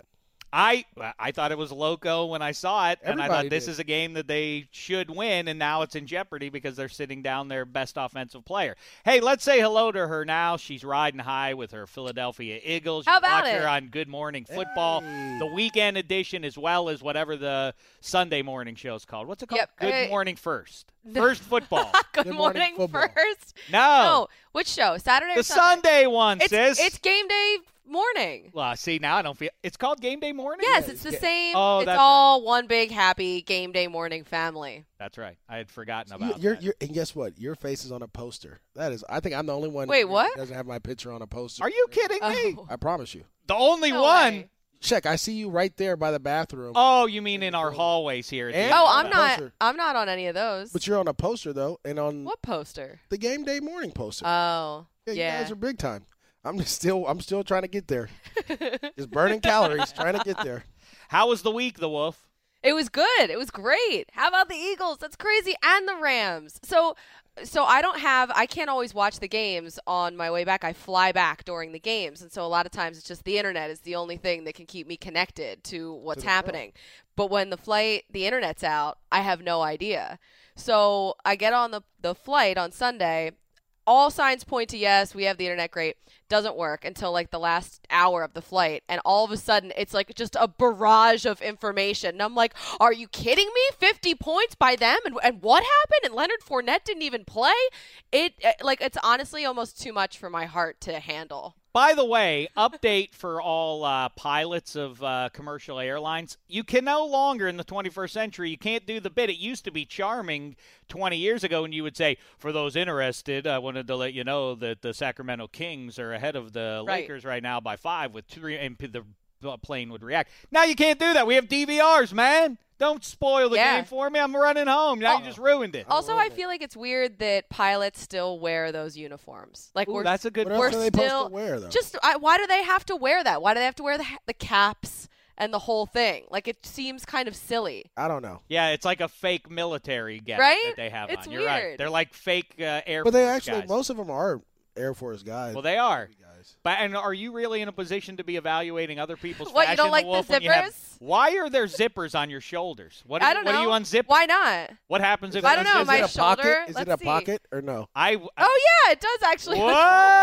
I I thought it was loco when I saw it, and I
Everybody
thought this
did.
is a game that they should win, and now it's in jeopardy because they're sitting down their best offensive player. Hey, let's say hello to her now. She's riding high with her Philadelphia Eagles.
How
You
about
watch
it?
her on Good Morning Football,
Hey.
the weekend edition, as well as whatever the Sunday morning show is called. What's it called?
Yep,
Good
uh,
Morning First. First Football.
Good,
Good
morning,
Morning Football.
first.
No.
No, which show? Saturday or
the
Sunday?
Sunday one,
It's,
sis.
it's game day morning.
Well, see, now I don't feel – it's called Game Day Morning?
Yes,
Yeah,
it's the
yeah.
same.
Oh,
it's
that's
all one big happy game day morning family.
That's right. I had forgotten
You,
about
you're,
that.
you're, and guess what? Your face is on a poster. That is, I think I'm the only one.
Wait,
here
what?
that doesn't have my picture on a poster.
Are you kidding me?
Oh.
I promise you.
The only
No
one
way.
Check. I see you right there by the bathroom.
Oh, you mean in our hallways here? At the
And-
end
Oh,
of
I'm
the-
not.
Poster.
I'm not on any of those.
But you're on a poster though, and on
What poster?
the game day morning poster.
Oh,
yeah, you
yeah.
guys are big time. I'm just still, I'm still trying to get there. Just burning calories, trying to get there.
How was the week, the Wolf?
It was good. It was great. How about the Eagles? That's crazy. And the Rams. So so I don't have I can't always watch the games on my way back. I fly back during the games. And so a lot of times it's just the internet is the only thing that can keep me connected to what's
the
happening. But when the flight the internet's out, I have no idea. So I get on the the flight on Sunday. All signs point to yes, we have the internet, great. Doesn't work until like the last hour of the flight. And all of a sudden, it's like just a barrage of information. And I'm like, are you kidding me? fifty points by them? And, and what happened? And Leonard Fournette didn't even play? It like It's honestly almost too much for my heart to handle.
By the way, update for all uh, pilots of uh, commercial airlines. You can no longer, in the twenty-first century, you can't do the bit. It used to be charming twenty years ago when you would say, for those interested, I wanted to let you know that the Sacramento Kings are ahead of the
Right.
Lakers right now by five with three, and the plane would react. Now you can't do that. We have D V Rs, man. Don't spoil the
Yeah.
game for me. I'm running home. Now
Oh.
you just ruined it.
Also, I feel like it's weird that pilots still wear those uniforms. Like
Ooh,
we're
that's a good
What else
we're
are they supposed
still
to wear though?
just I, why do they have to wear that? Why do they have to wear the ha- the caps and the whole thing? Like it seems kind of silly.
I don't know.
Yeah, it's like a fake military get
Right?
that they have
It's
on. You're right.
weird.
They're like fake uh, Air
But they
Force
actually,
guys.
most of them are Air Force guys.
Well, they are.
Guys.
But and are you really in a position to be evaluating other people's
What, you
fashion?
don't like the
Wolf, when you have-
zippers?
why are there zippers on your shoulders? What, are
I
you-
don't
what
know.
are you unzipping?
Why not?
What happens if
I
you
don't know,
unzip
Is
my
it?
it a pocket?
shoulder-
Is
let's
it a
see.
pocket or no?
I,
Oh yeah, it does actually.
Whoa! Look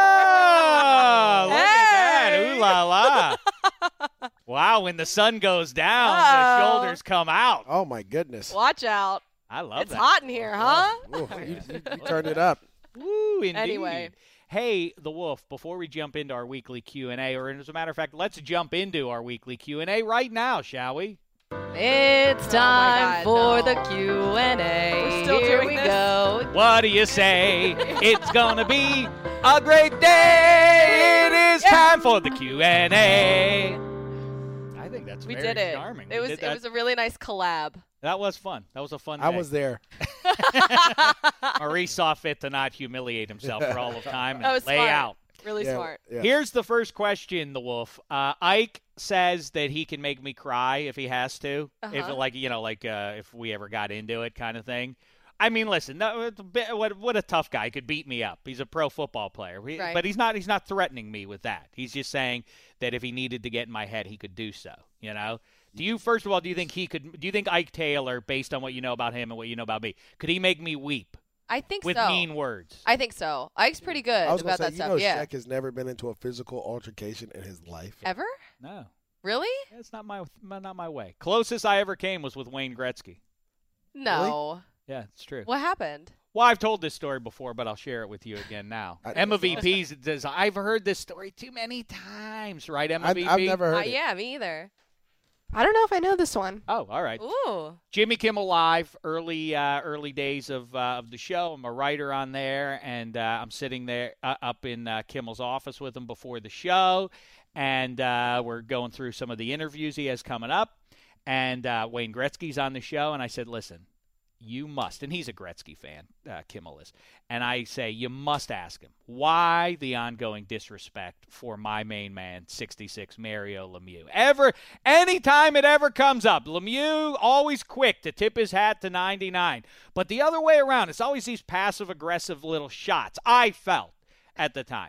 at that!
Hey!
Ooh la la! Wow! When the sun goes down, the
Uh-oh.
shoulders come out.
Oh my goodness.
Watch out.
I love
It's
that.
hot in here, huh?
Ooh, you, you, you turned it up.
Woo, indeed.
Anyway.
Hey, the Wolf, before we jump into our weekly Q and A, or as a matter of fact, let's jump into our weekly Q and A right now, shall we?
It's time for the Q and A.
We're still
Here
doing
we
this?
go.
What do you say? It's gonna be a great day. It is time for the Q and A. I think that's
We
very
did it.
charming.
It
We
was
did
it
that.
was a really nice collab.
That was fun. That was a fun
I
day.
was there.
Maurice saw fit to not humiliate himself for all of time and
That was
lay
smart.
out.
Really
Yeah,
smart.
yeah.
Here's the first question, the Wolf. Uh, Ike says that he can make me cry if he has to, if
Uh-huh.
like you know, like uh, if we ever got into it, kind of thing. I mean, listen, no, it's a bit- what what a tough guy. He could beat me up. He's a pro football player, He-
Right.
but he's not. He's not threatening me with that. He's just saying that if he needed to get in my head, he could do so. You know. Do you first of all, do you think he could? Do you think Ike Taylor, based on what you know about him and what you know about me, could he make me weep
I think
with
so.
mean words?
I think so. Ike's pretty good
I was
about
gonna say,
that
you
stuff.
know,
Yeah.
Shaq has never been into a physical altercation in his life.
Ever?
No,
Really?
that's not my not my way. Closest I ever came was with Wayne Gretzky.
No.
Yeah, it's true.
What happened?
Well, I've told this story before, but I'll share it with you again now.
I-
Emma V P says, I've heard this story too many times, right, Emma
I've,
V P?
I've never
Uh,
heard it.
yeah, me either.
I don't know if I know this one.
Oh, all right.
Ooh.
Jimmy Kimmel Live, early uh, early days of uh, of the show. I'm a writer on there, and uh, I'm sitting there uh, up in uh, Kimmel's office with him before the show, and uh, we're going through some of the interviews he has coming up. And uh, Wayne Gretzky's on the show, and I said, listen, you must, and he's a Gretzky fan, uh, Kimmel is, and I say, you must ask him, why the ongoing disrespect for my main man, sixty-six, Mario Lemieux? Ever, anytime it ever comes up, Lemieux always quick to tip his hat to ninety-nine. But the other way around, it's always these passive-aggressive little shots, I felt at the time.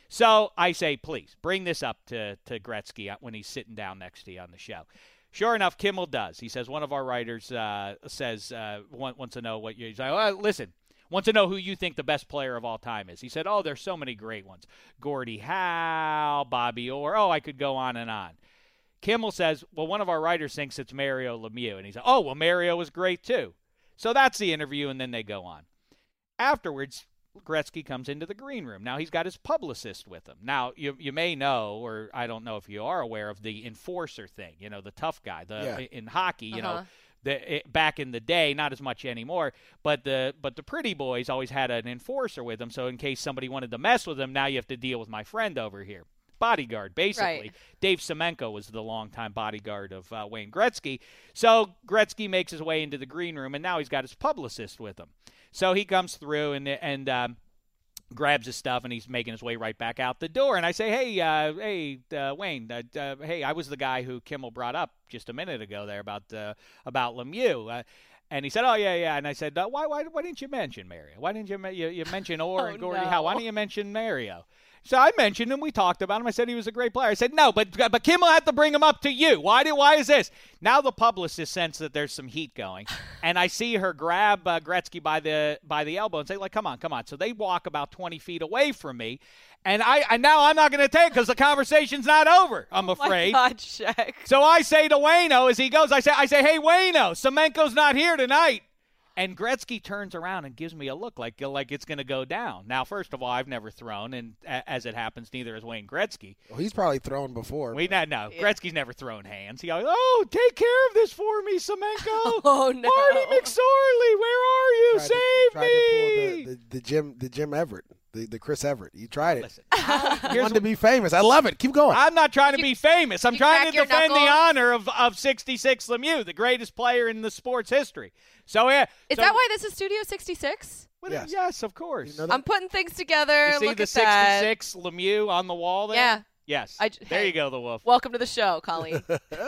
So I say, please, bring this up to, to Gretzky when he's sitting down next to you on the show. Sure enough, Kimmel does. He says, one of our writers uh, says, uh, want, wants to know what you – he's like, oh, listen, wants to know who you think the best player of all time is. He said, oh, there's so many great ones. Gordie Howe, Bobby Orr. Oh, I could go on and on. Kimmel says, well, one of our writers thinks it's Mario Lemieux. And he's like, oh, well, Mario was great too. So that's the interview, and then they go on. Afterwards, Gretzky comes into the green room. Now, he's got his publicist with him. Now, you you may know, or I don't know if you are aware of the enforcer thing, you know, the tough guy. The
Yeah.
in hockey, you
Uh-huh.
know, the it, back in the day, not as much anymore, but the but the pretty boys always had an enforcer with them, so in case somebody wanted to mess with them, now you have to deal with my friend over here. Bodyguard, basically.
Right.
Dave Semenko was the longtime bodyguard of uh, Wayne Gretzky. So Gretzky makes his way into the green room, and now he's got his publicist with him. So he comes through and and um, grabs his stuff, and he's making his way right back out the door. And I say, hey, uh, hey, uh, Wayne, uh, uh, hey, I was the guy who Kimmel brought up just a minute ago there about uh, about Lemieux. Uh, and he said, oh, yeah, yeah. And I said, uh, why, why why didn't you mention Mario? Why didn't you you, you mention Orr
Oh,
and Gordie
no.
Howe? Why didn't you mention Mario? So I mentioned him. We talked about him. I said he was a great player. I said, no, but but Kimmel had to bring him up to you. Why did? Why is this? Now the publicist sense that there's some heat going, and I see her grab uh, Gretzky by the by the elbow and say, like, come on, come on. So they walk about twenty feet away from me, and I and now I'm not going to take because the conversation's not over, I'm afraid.
Oh my God, Shaq.
So I say to Wayno as he goes, I say, I say, hey, Wayno, Semenko's not here tonight. And Gretzky turns around and gives me a look like like it's going to go down. Now, first of all, I've never thrown, and a- as it happens, neither has Wayne Gretzky.
Well, he's probably thrown before.
We no, no.
Yeah.
Gretzky's never thrown hands. He goes, oh, take care of this for me, Semenko.
Oh, no.
Marty McSorley, where are you?
Tried to-
Save
tried to pull
me.
the, the, the Jim the Jim Everett, the, the Chris Everett. You tried it.
Listen,
You
here's
wanted to be famous. I love it. Keep going.
I'm not trying to
You-
be famous. I'm
you
trying
crack
to
your
defend the
knuckles?
honor of, of sixty-six Lemieux, the greatest player in the sports history. So, yeah.
Is
so,
that why this is Studio sixty-six?
Well,
Yes.
yes, of course.
You know that?
I'm putting things together.
You see
Look
the
at that.
sixty-six Lemieux on the wall there?
Yeah.
Yes.
I j-
there
hey.
you go, the Wolf.
Welcome to the show, Colleen.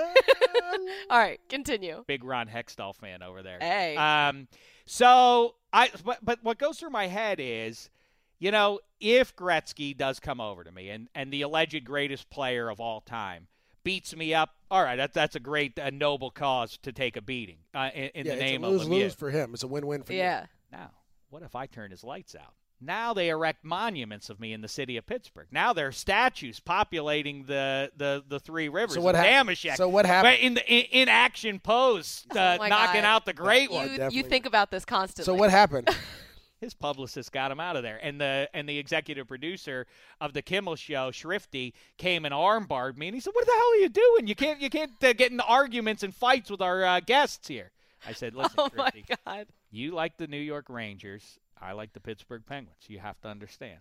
All right, continue.
Big Ron Hextall fan over there.
Hey.
Um, so I, but, but what goes through my head is, you know, if Gretzky does come over to me and, and the alleged greatest player of all time beats me up, all right, that, that's a great, a noble cause to take a beating uh, in, in
yeah,
the name
it's a lose
of
lose
Lemieux.
for him. It's a win win for you.
Yeah.
Now, what if I turn his lights out? Now they erect monuments of me in the city of Pittsburgh. Now there are statues populating the, the, the three rivers.
So what
of
hap-
Damashek.
so what happened?
But in the in, in action pose, uh,
Oh my
knocking
God.
out the great
You,
one.
you
definitely.
think about this constantly.
So what happened?
His publicist got him out of there, and the and the executive producer of the Kimmel Show, Schrifty, came and armbarred me, and he said, "What the hell are you doing? You can't you can't uh, get into arguments and fights with our uh, guests here." I said, "Listen,
Oh my
Schrifty,
God.
you like the New York Rangers, I like the Pittsburgh Penguins. You have to understand."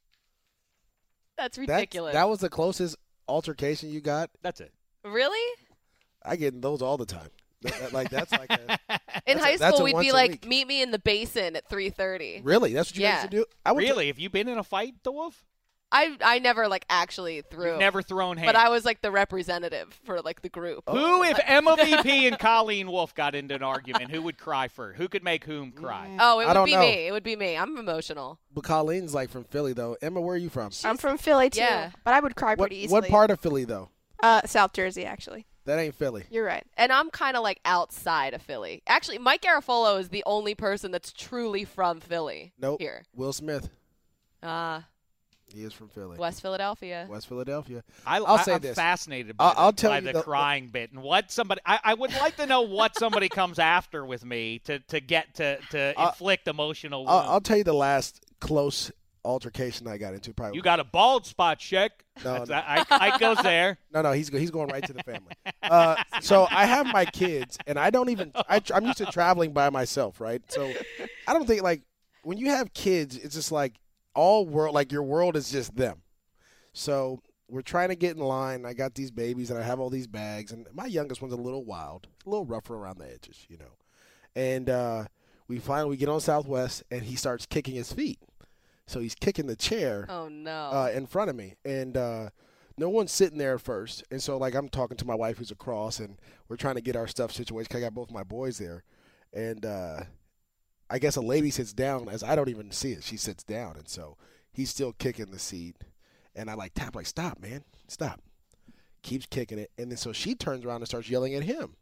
That's
That's,
ridiculous.
that was the closest altercation you got.
That's it.
Really?
I get in those all the time. That- that- like that's like a,
In
That's
high
a- that's
school,
a
we'd
once
be
a
like,
week.
meet me in the basin at three thirty.
really. That's what you
Yeah.
used to do. I went to-
Really? Have you been in a fight, the Wolf?
I I never like actually threw.
You've never thrown hands.
But I was like the representative for like the group.
Who, if Emma V P and Colleen Wolf got into an argument, who would cry first? Who could make whom cry?
Oh, it
I
would
don't
be
know.
me. It would be me. I'm emotional.
But Colleen's like from Philly though. Emma, where are you from?
I'm from Philly too,
Yeah.
but I would cry
What,
pretty easily.
what part of Philly though?
Uh, South Jersey, actually.
That ain't Philly.
You're right.
And I'm kind of like outside of Philly. Actually, Mike Garafolo is the only person that's truly from Philly.
Nope.
Here.
Will Smith.
Uh,
He is from Philly.
West Philadelphia.
West Philadelphia.
I,
I'll
I,
say
I'm
this.
fascinated by,
I'll-
the,
I'll tell
by
you
the,
the-
crying bit and what somebody. I, I would like to know what somebody comes after with me to, to get to to
Uh,
inflict emotional
I'll,
wounds.
I'll tell you the last close altercation I got into. Probably.
You got a bald spot, Sheck.
No,
That's-
no.
I, I goes there.
No, no, he's go- he's going right to the family. Uh, so I have my kids, and I don't even. I, I'm used to traveling by myself, right? So I don't think like when you have kids, it's just like all world, like your world is just them. So we're trying to get in line. I got these babies, and I have all these bags, and my youngest one's a little wild, a little rougher around the edges, you know. And uh, we finally we get on Southwest, and he starts kicking his feet. So he's kicking the chair
Oh no.
uh, in front of me, and uh, no one's sitting there at first. And so, like, I'm talking to my wife who's across, and we're trying to get our stuff situated. 'Cause I got both my boys there, and uh, I guess a lady sits down as I don't even see it. She sits down, and so he's still kicking the seat, And I like tap like, stop, man, stop. Keeps kicking it. And then so she turns around and starts yelling at him.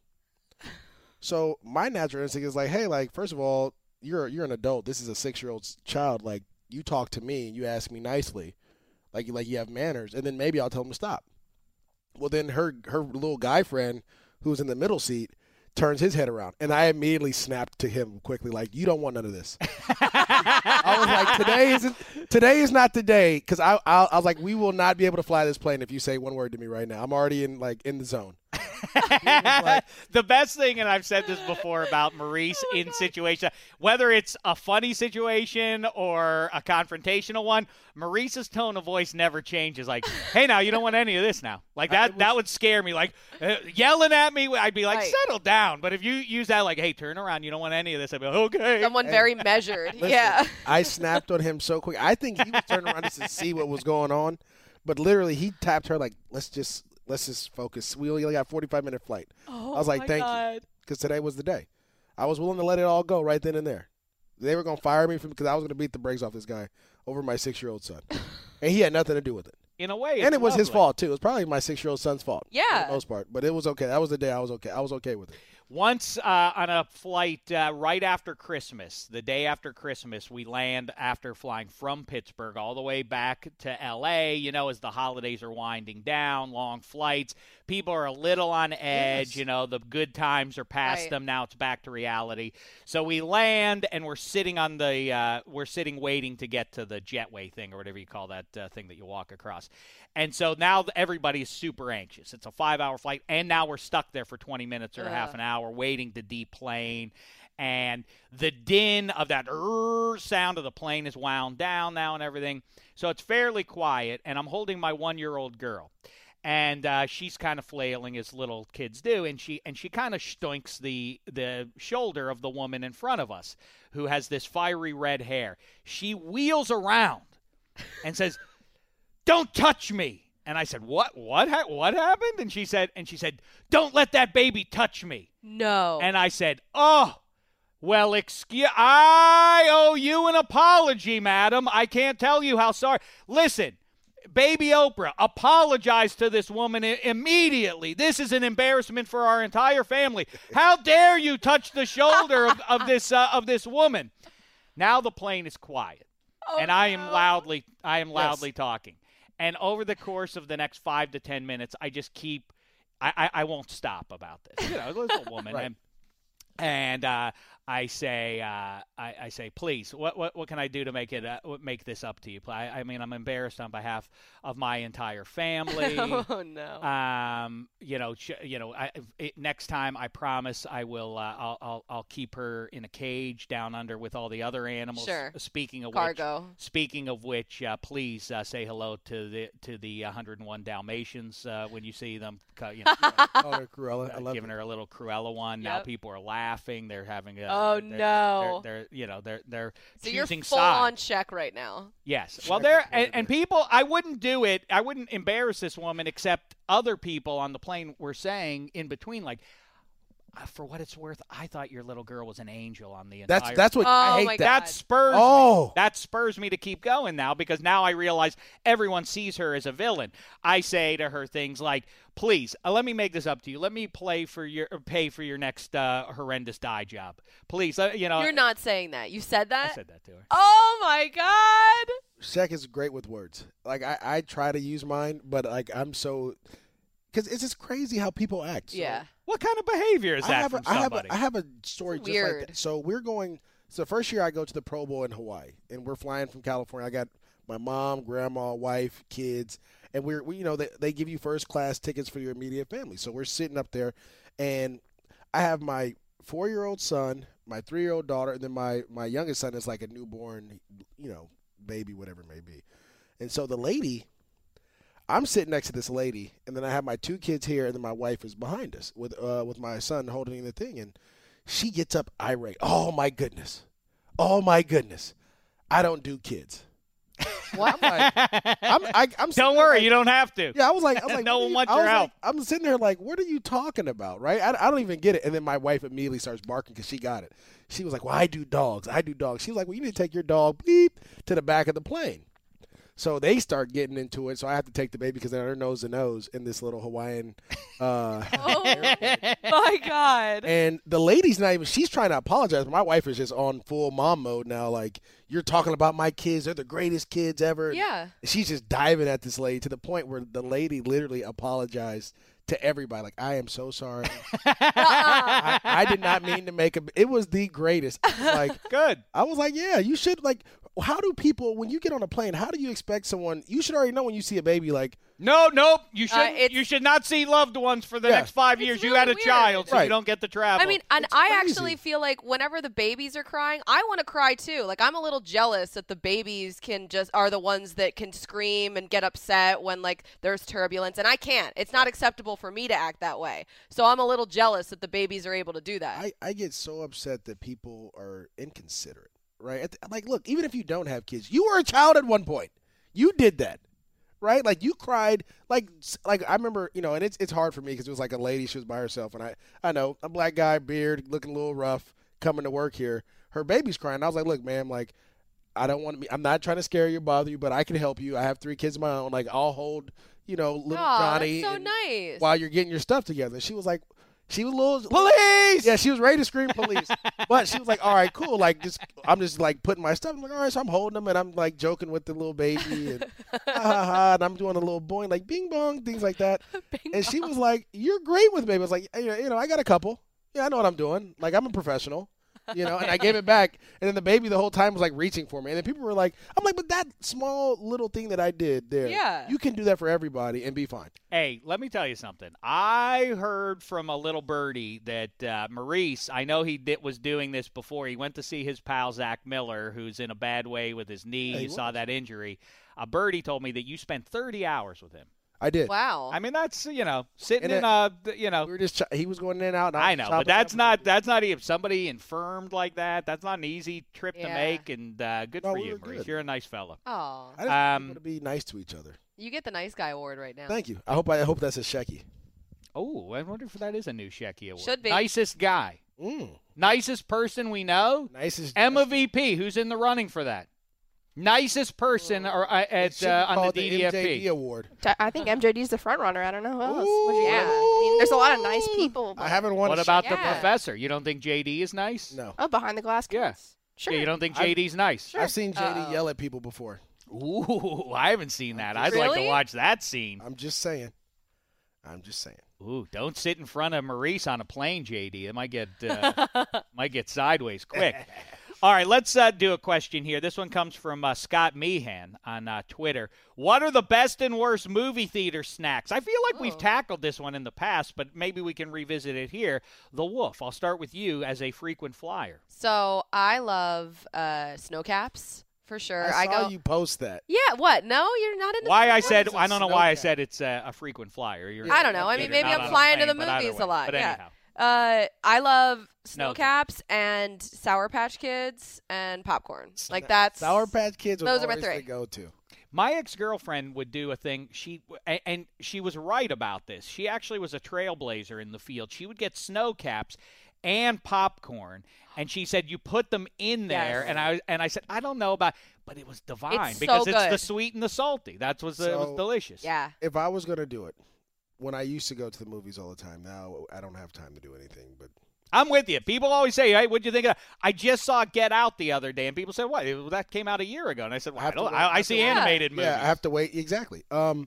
So my natural instinct is like, hey, like, first of all, you're you're an adult. This is a six-year-old child. Like, you talk to me and you ask me nicely. Like, like you have manners. And then maybe I'll tell him to stop. Well, then her her little guy friend who's in the middle seat turns his head around. And I immediately snapped to him quickly, like, you don't want none of this. I was like, today isn't today is not the day, because I, I I was like, we will not be able to fly this plane if you say one word to me right now. I'm already in like in the zone.
Like, the best thing, and I've said this before about Maurice oh in God. situation, whether it's a funny situation or a confrontational one, Maurice's tone of voice never changes. Like, hey, now you don't want any of this now. Like that, was, that would scare me. Like uh, yelling at me, I'd be like, right. settle down. But if you use that, like, hey, turn around, you don't want any of this, I'd be like, okay.
Someone
and,
very measured.
Listen,
yeah.
I snapped on him so quick. I think he was turning around just to see what was going on, but literally he tapped her like, let's just. Let's just focus. We only got a forty-five minute flight.
Oh,
I was like,
my
thank
God.
you. Because today was the day. I was willing to let it all go right then and there. They were going to fire me because I was going to beat the brakes off this guy over my six-year-old son. And he had nothing to do with it.
In a way, it's
And it was
lovely.
his fault, too. It was probably my six-year-old son's fault.
Yeah.
For the most part. But it was okay. That was the day I was okay. I was okay with it.
Once uh, on a flight uh, right after Christmas, the day after Christmas, we land after flying from Pittsburgh all the way back to L A, you know, as the holidays are winding down, long flights. People are a little on edge,
yes.
you know, the good times are past
Right.
them. Now it's back to reality. So we land, and we're sitting on the, uh, we're sitting waiting to get to the jetway thing or whatever you call that uh, thing that you walk across. And so now everybody is super anxious. It's a five-hour flight, and now we're stuck there for twenty minutes or
Ugh.
half an hour waiting to deplane. And the din of that er sound of the plane is wound down now and everything. So it's fairly quiet, and I'm holding my one-year-old girl. And uh, she's kind of flailing as little kids do, and she and she kind of stoinks the the shoulder of the woman in front of us, who has this fiery red hair. She wheels around and says, "Don't touch me." And I said, "What? What? Ha- what happened?" And she said, "And she said, don't let that baby touch me."
No.
And I said, "Oh, well, excuse. I owe you an apology, madam. I can't tell you how sorry. Listen." Baby Oprah, apologize to this woman I- immediately. This is an embarrassment for our entire family. How dare you touch the shoulder of, of this uh, of this woman? Now the plane is quiet,
oh,
and I am
no.
loudly I am loudly
Yes.
talking. And over the course of the next five to ten minutes, I just keep I I, I won't stop about this. You know, this little woman.
Right.
And, and uh, I say, uh, I, I say, please, what, what, what can I do to make it, uh, make this up to you? I, I mean, I'm embarrassed on behalf of my entire family.
oh no.
Um, you know, sh- you know, I, it, next time I promise I will. Uh, I'll, I'll, I'll keep her in a cage down under with all the other animals.
Sure.
Speaking of
Cargo.
which, speaking of which, uh, please uh, say hello to the to the one hundred one Dalmatians uh, when you see them. You know,
Oh, they're Cruella. I love
giving
it.
her a little Cruella one. Now
Yep.
people are laughing. They're having a.
Oh,
they're,
no.
They're, they're you know they're they're
So you're
choosing
full
sides.
on check right now.
Yes. Well,
Check
there
is what
and,
it
and
is.
people. I wouldn't do it. I wouldn't embarrass this woman, except other people on the plane were saying in between, like, uh, for what it's worth, I thought your little girl was an angel on the entire.
That's that's what
Oh,
I hate
my
that.
God.
That spurs
Oh.
me. That spurs me to keep going now, because now I realize everyone sees her as a villain. I say to her things like, "Please, uh, let me make this up to you. Let me play for your or pay for your next uh, horrendous dye job. Please, uh, you know."
You're not saying that. You said that?
I said that to her.
Oh my God.
Shaq is great with words. Like I, I try to use mine, but like I'm so because it's just crazy how people act. So
Yeah.
What kind of behavior is
I
that
have,
from
a, I have
somebody?
a I have a story
It's
just like
weird.
that. So we're going. So first year I go to the Pro Bowl in Hawaii, and we're flying from California. I got my mom, grandma, wife, kids, and we're we, you know they they give you first class tickets for your immediate family. So we're sitting up there, and I have my four year old son, my three year old daughter, and then my my youngest son is like a newborn, you know, baby, whatever it may be. And so the lady, I'm sitting next to this lady, and then I have my two kids here, and then my wife is behind us with uh, with my son holding the thing, and she gets up irate. Oh my goodness, oh my goodness, I don't do kids.
What?
I'm like, I'm, I, I'm sitting
Don't
there
worry,
like-
you don't have to.
Yeah, I was like, I was like,
No
what
one
are you-
wants
I
your
was like-
help.
I'm sitting there like, what are you talking about, right? I, I don't even get it. And then my wife immediately starts barking because she got it. She was like, well, I do dogs. I do dogs. She was like, well, you need to take your dog beep to the back of the plane. So they start getting into it. So I have to take the baby because they're nose to nose in this little Hawaiian. Uh,
Oh my God.
and the lady's not even, she's trying to apologize. My wife is just on full mom mode now. Like, you're talking about my kids. They're the greatest kids ever.
Yeah.
And she's just diving at this lady to the point where the lady literally apologized to everybody. Like, I am so sorry. I, I did not mean to make a, it was the greatest. Like,
Good.
I was like, yeah, you should, like, how do people, when you get on a plane, how do you expect someone, you should already know when you see a baby, like,
No, nope. You should.
Uh, it's-
you should not see loved ones for the
Yeah.
next five
It's
years. you
really
had a
weird.
child, so
Right.
you don't get to travel.
I mean, and
It's
I
crazy.
actually feel like whenever the babies are crying, I want to cry too. Like I'm a little jealous that the babies can just are the ones that can scream and get upset when like there's turbulence, and I can't. It's not acceptable for me to act that way. So I'm a little jealous that the babies are able to do that.
I, I get so upset that people are inconsiderate, right? At the- Like, look, even if you don't have kids, you were a child at one point. You did that, right? Like, you cried. Like, like I remember, you know, and it's it's hard for me because it was like a lady. She was by herself. And I, I know, a black guy, beard, looking a little rough, coming to work here. Her baby's crying. I was like, look, ma'am, like, I don't want to be, I'm not trying to scare you or bother you, but I can help you. I have three kids of my own. Like, I'll hold, you know, little
Aw,
Johnny
that's so
and-
nice.
while you're getting your stuff together. She was like, she was a little
police.
yeah, she was ready to scream police, but she was like, "All right, cool." Like, just I'm just like putting my stuff. I'm like, "All right," so I'm holding them and I'm like joking with the little baby and ha ha ha, and I'm doing a little boing like bing bong things like that.
Bing
And she was like, "You're great with baby." I was like, "Hey, "You know, I got a couple. Yeah, I know what I'm doing. Like, I'm a professional." You know, and I gave it back, and then the baby the whole time was like reaching for me, and then people were like, "I'm like, but that small little thing that I did there,
Yeah.
you can do that for everybody and be fine."
Hey, let me tell you something. I heard from a little birdie that uh, Maurice, I know he did, was doing this before. He went to see his pal Zach Miller, who's in a bad way with his knee.
Yeah, he
you saw
was.
that injury. A birdie told me that you spent thirty hours with him.
I did.
Wow.
I mean, that's, you know, sitting
And
in
it-
a, you know.
We were just ch- he was going in and out. And
I
was
know,
chopping
but that's
up.
not that's not even somebody infirmed like that. That's not an easy trip to
Yeah.
make, and uh, good
No,
for
we
you,
were
Maurice.
good.
You're a nice fella.
Oh,
I just
Um,
want to be nice to each other.
you get the nice guy award right now.
Thank you. I hope I hope that's a Shecky.
Oh, I wonder if that is a new Shecky award.
Should be.
Nicest guy,
Mm.
nicest person we know.
Nicest.
Emma V P, who's in the running for that? Nicest person or uh,
It
at
should be
uh, on the
called
D D F
M J D
P.
award.
I think M J D's the front runner. I don't know who else.
Ooh.
Would you-
Yeah.
I mean, there's a lot of nice people.
I
but-
haven't won.
What
a
about the
Yeah.
professor? You don't think J D is nice?
Shecky. No.
Oh, behind the glass
Yeah.
case. Sure.
Yeah, you don't think
I-
J D's nice?
I've seen J D
Uh-oh.
yell at people before.
Ooh, I haven't seen that. I'd like to
Really?
watch that scene.
I'm just saying. I'm just saying.
Ooh, don't sit in front of Maurice on a plane, J D. It might get uh, might get sideways quick. All right, let's uh, do a question here. This one comes from uh, Scott Meehan on uh, Twitter. What are the best and worst movie theater snacks? I feel like we've
Oh.
tackled this one in the past, but maybe we can revisit it here. The Wolf. I'll start with you as a frequent flyer.
So I love uh, snow caps for sure.
I saw
go.
you post that.
Yeah. What? No, you're not into.
Why
snow
I
caps?
said
is a
I don't know
snow
why I
cap?
said it's uh, a frequent flyer. You're,
I don't know. I mean,
you're
maybe
not
I'm
on a
flying to
plane,
the
but either
movies
way.
a lot.
But
Yeah.
anyhow.
Uh, I love snow
Snow
caps and Sour Patch Kids and popcorn. Like that's
Sour Patch Kids. Was
those are my
always
three.
the go-to.
My ex-girlfriend would do a thing. She a- and she was right about this. She actually was a trailblazer in the field. She would get snow caps and popcorn, and she said you put them in there.
Yes.
And I and I said I don't know about, but it was divine
It's
because
so
it's the
good.
sweet and the salty. That's was it was
So-
delicious.
Yeah.
If I was gonna do it, when I used to go to the movies all the time, now I don't have time to do anything. But
I'm with you. People always say, "Hey, what'd you think of that?" I just saw Get Out the other day, and people said, "What? It- That came out a year ago." And I said, "Well, I,
have to
don't,
wait-
I,
I
I
have
see
to
wait.
animated movies."
yeah, I have to wait. Exactly. Um,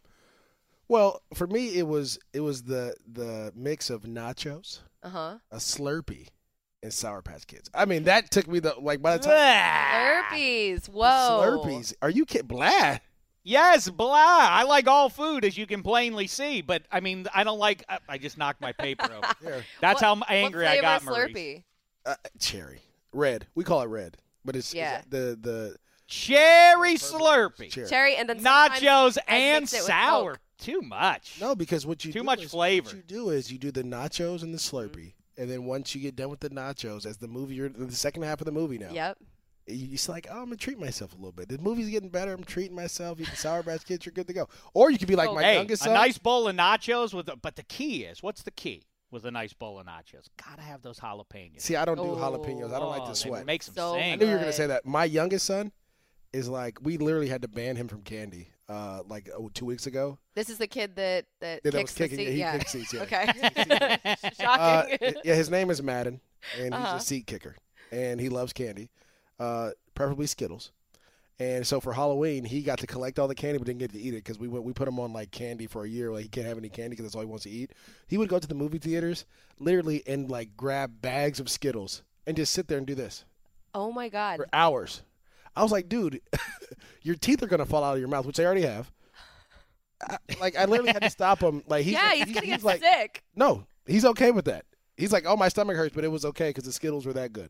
well, for me, it was it was the the mix of nachos,
Uh huh.
a Slurpee, and Sour Patch Kids. I mean, that took me the like by the time
Slurpees. Whoa.
Slurpees. Are you kidding? Blah.
Yes, blah. I like all food, as you can plainly see, but I mean, I don't like. I, I just knocked my paper over.
Here.
That's
What-
how angry
what
I
flavor
got,
is
Maurice.
Slurpee?
Uh, cherry, red. We call it red, but it's,
Yeah.
it's the the
Cherry Slurpee,
cherry.
Cherry and then sometimes
nachos,
I
and
mix it with
sour.
Coke.
Too much.
No, because what you
Too
do
much
is,
flavor.
What you do is you do the nachos and the Slurpee, and then once you get done with the nachos, as the movie, you're the second half of the movie now.
Yep.
You just like, oh, I'm gonna treat myself a little bit. The movie's getting better. I'm treating myself. You can Sour Patch Kids. You're good to go. Or you could be like
Oh,
my
hey,
youngest
a
son.
nice bowl of nachos with. A, but the key is, what's the key with a nice bowl of nachos? Gotta have those jalapenos.
See, I don't do
Oh.
jalapenos. I don't like
Oh,
the
they
sweat.
Makes them
So
sing.
I knew you were gonna
good.
say that. My youngest son, is like we literally had to ban him from candy uh, like oh, two weeks ago.
This is the kid that that
Yeah, that
kicks
was kicking.
the seat.
Yeah, he
yeah.
kicks seats. Yeah.
Okay.
Uh,
Shocking.
yeah, his name is Madden, and he's
Uh-huh.
a seat kicker, and he loves candy, uh, preferably Skittles. And so for Halloween, he got to collect all the candy, but didn't get to eat it because we went, we put him on like candy for a year. Like he can't have any candy because that's all he wants to eat. He would go to the movie theaters, literally, and like grab bags of Skittles and just sit there and do this
Oh my God.
for hours. I was like, dude, your teeth are gonna fall out of your mouth, which they already have. I, like I literally had to stop him. Like he's
yeah,
like,
he's, gonna get
like,
sick.
no, he's okay with that. He's like, oh, my stomach hurts, but it was okay because the Skittles were that good.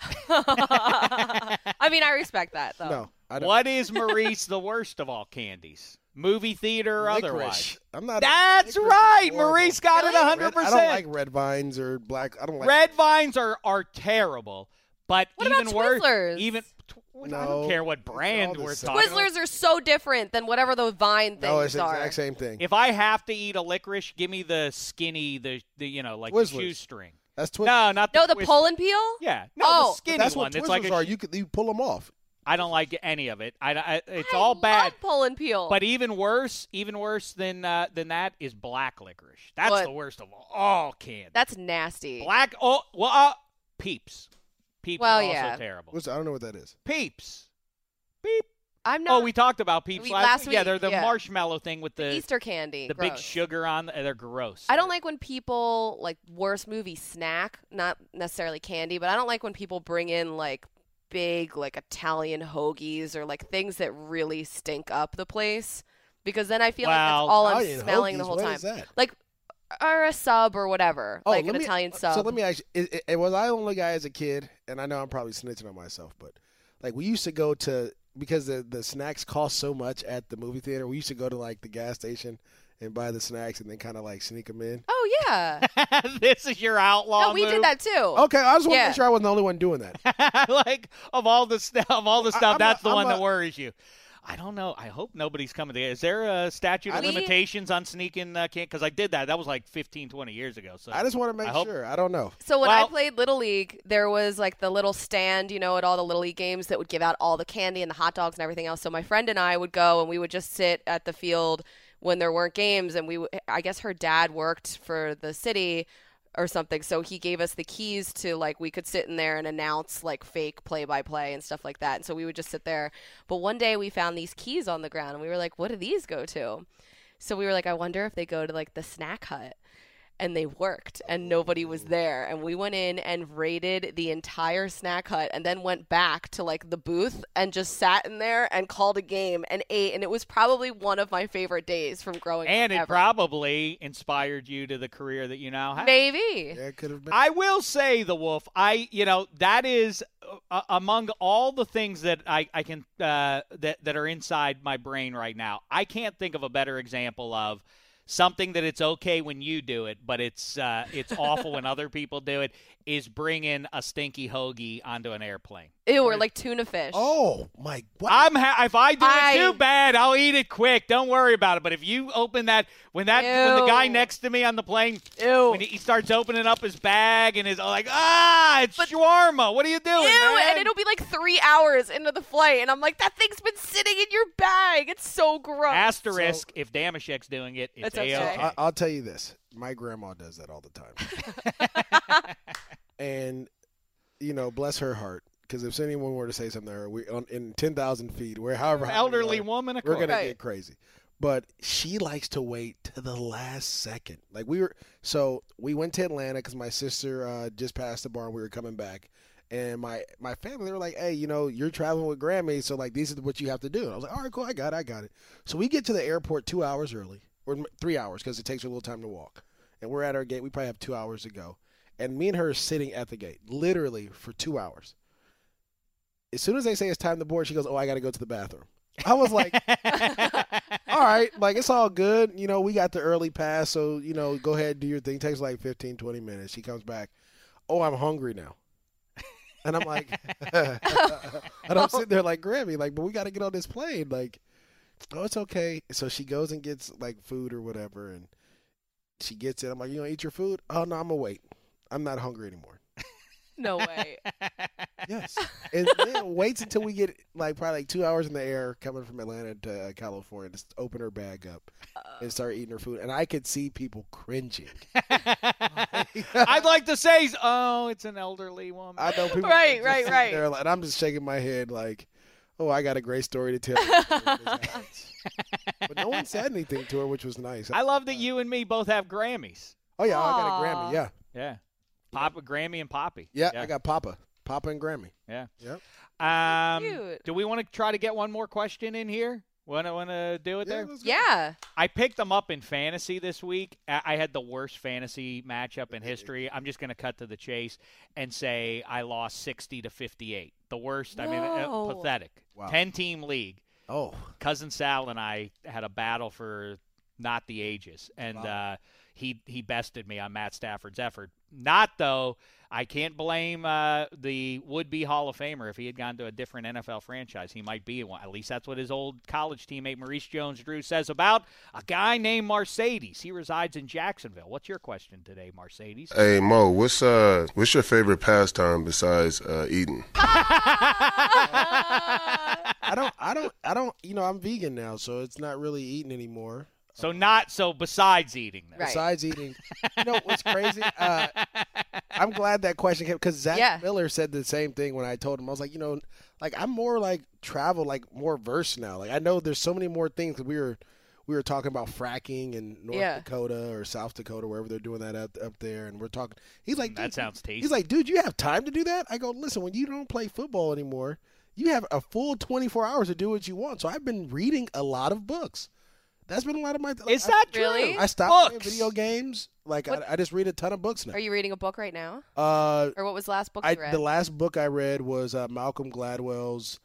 I mean, I respect that though.
No, I don't.
What is Maurice the worst of all candies? Movie theater or
Licorice.
otherwise?
I'm not.
That's
licorice is
right.
horrible.
Maurice got
Really?
it
Red-
one hundred
I
percent.
don't like red vines or black. I don't like.
Red vines are, are terrible, but
What
even
about
worse,
Twizzlers?
even I
No,
don't care what
it's all
brand
the
we're
same.
talking about.
Twizzlers are so different than whatever those Vine things
No, it's the
are.
exact same thing.
If I have to eat a licorice, give me the skinny, the, the you know, like the
Twizzlers.
shoestring.
That's Twizzlers.
No, not the
No, the
twist-
pull and peel.
Yeah, no,
Oh.
the
But
skinny
That's
one.
what
It's
Twizzlers
like a
are.
sh-
You could you pull them off.
I don't like any of it. I, I it's
I
all
love
bad.
pull and peel.
But even worse, even worse than uh, than that is black licorice. That's
What?
the worst of all, all candy.
That's nasty.
Black. Oh, well, uh, Peeps. Peeps
Well,
are also
yeah.
terrible.
What's, I don't know what that is.
Peeps. Peep.
I'm not.
Oh, we talked about Peeps
We-
last,
last
week. Yeah,
week,
they're the
yeah.
marshmallow thing with the
Easter candy.
the big
Gross.
sugar on. They're gross.
I don't like when people like worst movie snack, not necessarily candy, but I don't like when people bring in like big like Italian hoagies or like things that really stink up the place because then I feel like
Well,
that's all I'm
Italian
smelling the
hoagies,
whole
what
time.
is that?
Like or a sub or whatever,
Oh,
like
let
an
me-
Italian sub.
So let me ask you: is, is, was I the only guy as a kid? And I know I'm probably snitching on myself, but like we used to go to because the the snacks cost so much at the movie theater. We used to go to like the gas station and buy the snacks and then kind of like sneak them in.
Oh yeah,
This is your outlaw
no, we
move.
did that too.
Okay, I just want to
Yeah.
make sure I wasn't the only one doing that.
like of all the stuff, of all the
I-
stuff,
I'm
that's
a-
the
I'm
one
a-
that worries you. I don't know. I hope nobody's coming to. Is there a statute of
We-
limitations on sneaking? Uh, Because I did that. That was like fifteen, twenty years ago. So
I just want to make
I hope-
sure. I don't know.
So when I
Well-
played Little League, there was like the little stand, you know, at all the Little League games that would give out all the candy and the hot dogs and everything else. So my friend and I would go and we would just sit at the field when there weren't games. And we, w- I guess her dad worked for the city or something. So he gave us the keys to like, we could sit in there and announce like fake play by play and stuff like that. And so we would just sit there. But one day we found these keys on the ground and we were like, what do these go to? So we were like, I wonder if they go to like the snack hut. And they worked, and nobody was there. And we went in and raided the entire snack hut, and then went back to like the booth and just sat in there and called a game and ate. And it was probably one of my favorite days from growing
and
up.
it
ever.
probably inspired you to the career that you now have.
maybe.
Yeah, it could have been.
I will say, the Wolf. I, you know, that is uh, among all the things that I, I can uh, that that are inside my brain right now. I can't think of a better example of something that it's okay when you do it, but it's uh, it's awful when other people do it. Is bringing a stinky hoagie onto an airplane.
Ew, or like tuna fish.
Oh my! What?
I'm ha- if I do
I-
it too bad, I'll eat it quick. Don't worry about it. But if you open that when that when the guy
Ew.
next to me on the plane,
Ew.
when he starts opening up his bag and is like, ah, it's shawarma. What are you doing,
Ew,
man?
and it'll be like three hours into the flight, and I'm like, that thing's been sitting in your bag. It's so gross.
Asterisk: if Damashek's doing it, it's,
It's okay.
A-okay.
I, I'll tell you this: my grandma does that all the time, and you know, bless her heart. Because if anyone were to say something to her, we on in ten thousand feet, where however high we
Elderly
are,
woman, of
we're
course.
gonna
Right.
get crazy. But she likes to wait to the last second. Like we were, so we went to Atlanta because my sister uh, just passed the bar and we were coming back. And my my family, they were like, "Hey, you know, you're traveling with Grammy, so like these is what you have to do." And I was like, "All right, cool, I got it, I got it." So we get to the airport two hours early, or m- three hours because it takes her a little time to walk. And we're at our gate. We probably have two hours to go. And me and her are sitting at the gate, literally for two hours. As soon as they say it's time to board, she goes, "Oh, I got to go to the bathroom." I was like, all right, like it's all good. You know, we got the early pass, so, you know, go ahead, do your thing. It takes like fifteen, twenty minutes. She comes back. "Oh, I'm hungry now." And I'm like, and I'm sitting there like, Grammy, like, but we got to get on this plane. Like, "Oh, it's okay." So she goes and gets like food or whatever, and she gets it. I'm like, "You gonna eat your food?" "Oh, no, I'm gonna wait. I'm not hungry anymore."
No way.
Yes. And then waits until we get like probably like two hours in the air coming from Atlanta to uh, California to open her bag up and start eating her food. And I could see people cringing.
I'd like to say, oh, it's an elderly woman.
I know people.
Right,
just
right,
sitting
right.
there, and I'm just shaking my head like, oh, I got a great story to tell. But no one said anything to her, which was nice.
I love that you and me both have Grammys.
Oh, yeah, I got
Aw.
a Grammy. Yeah.
Yeah. Papa, Grammy, and Poppy.
Yeah, I got Papa. Papa and Grammy.
Yeah.
Yep.
Um,
Cute.
do we want to try to get one more question in here? Want to want to do it
Yeah,
there?
let's go.
Yeah.
I picked them up in fantasy this week. I I had the worst fantasy matchup in history. I'm just going to cut to the chase and say I lost sixty to fifty-eight. The worst. I mean, uh,
No.
pathetic.
Wow.
ten-team league.
Oh,
Cousin Sal and I had a battle for not the ages, and
Wow.
uh, he he bested me on Matt Stafford's effort. Not though. I can't blame uh, the would-be Hall of Famer. If he had gone to a different N F L franchise, he might be one. At least that's what his old college teammate Maurice Jones-Drew says about a guy named Mercedes. He resides in Jacksonville. What's your question today, Mercedes?
Hey Mo, what's uh what's your favorite pastime besides uh, eating?
I don't, I don't, I don't. You know, I'm vegan now, so it's not really eating anymore.
So not so besides eating. Then.
Right.
Besides eating, you know what's crazy? Uh, I'm glad that question came because Zach
Yeah.
Miller said the same thing when I told him. I was like, you know, like I'm more like travel, like more versed now. Like I know there's so many more things. 'Cause we were we were talking about fracking in North
Yeah.
Dakota or South Dakota, wherever they're doing that up, up there, and we're talking. He's like,
That
dude,
sounds tasty.
He's like, dude, you have time to do that? I go, listen, when you don't play football anymore, you have a full twenty-four hours to do what you want. So I've been reading a lot of books. That's been a lot of my. Like,
Is
I-
that true?
Really?
I stopped playing
Books.
video games. Like I,
What-
I just read a ton of books now.
Are you reading a book right now?
uh,
Or what was the last book
I,
you read?
the last book I read was uh, Malcolm Gladwell's.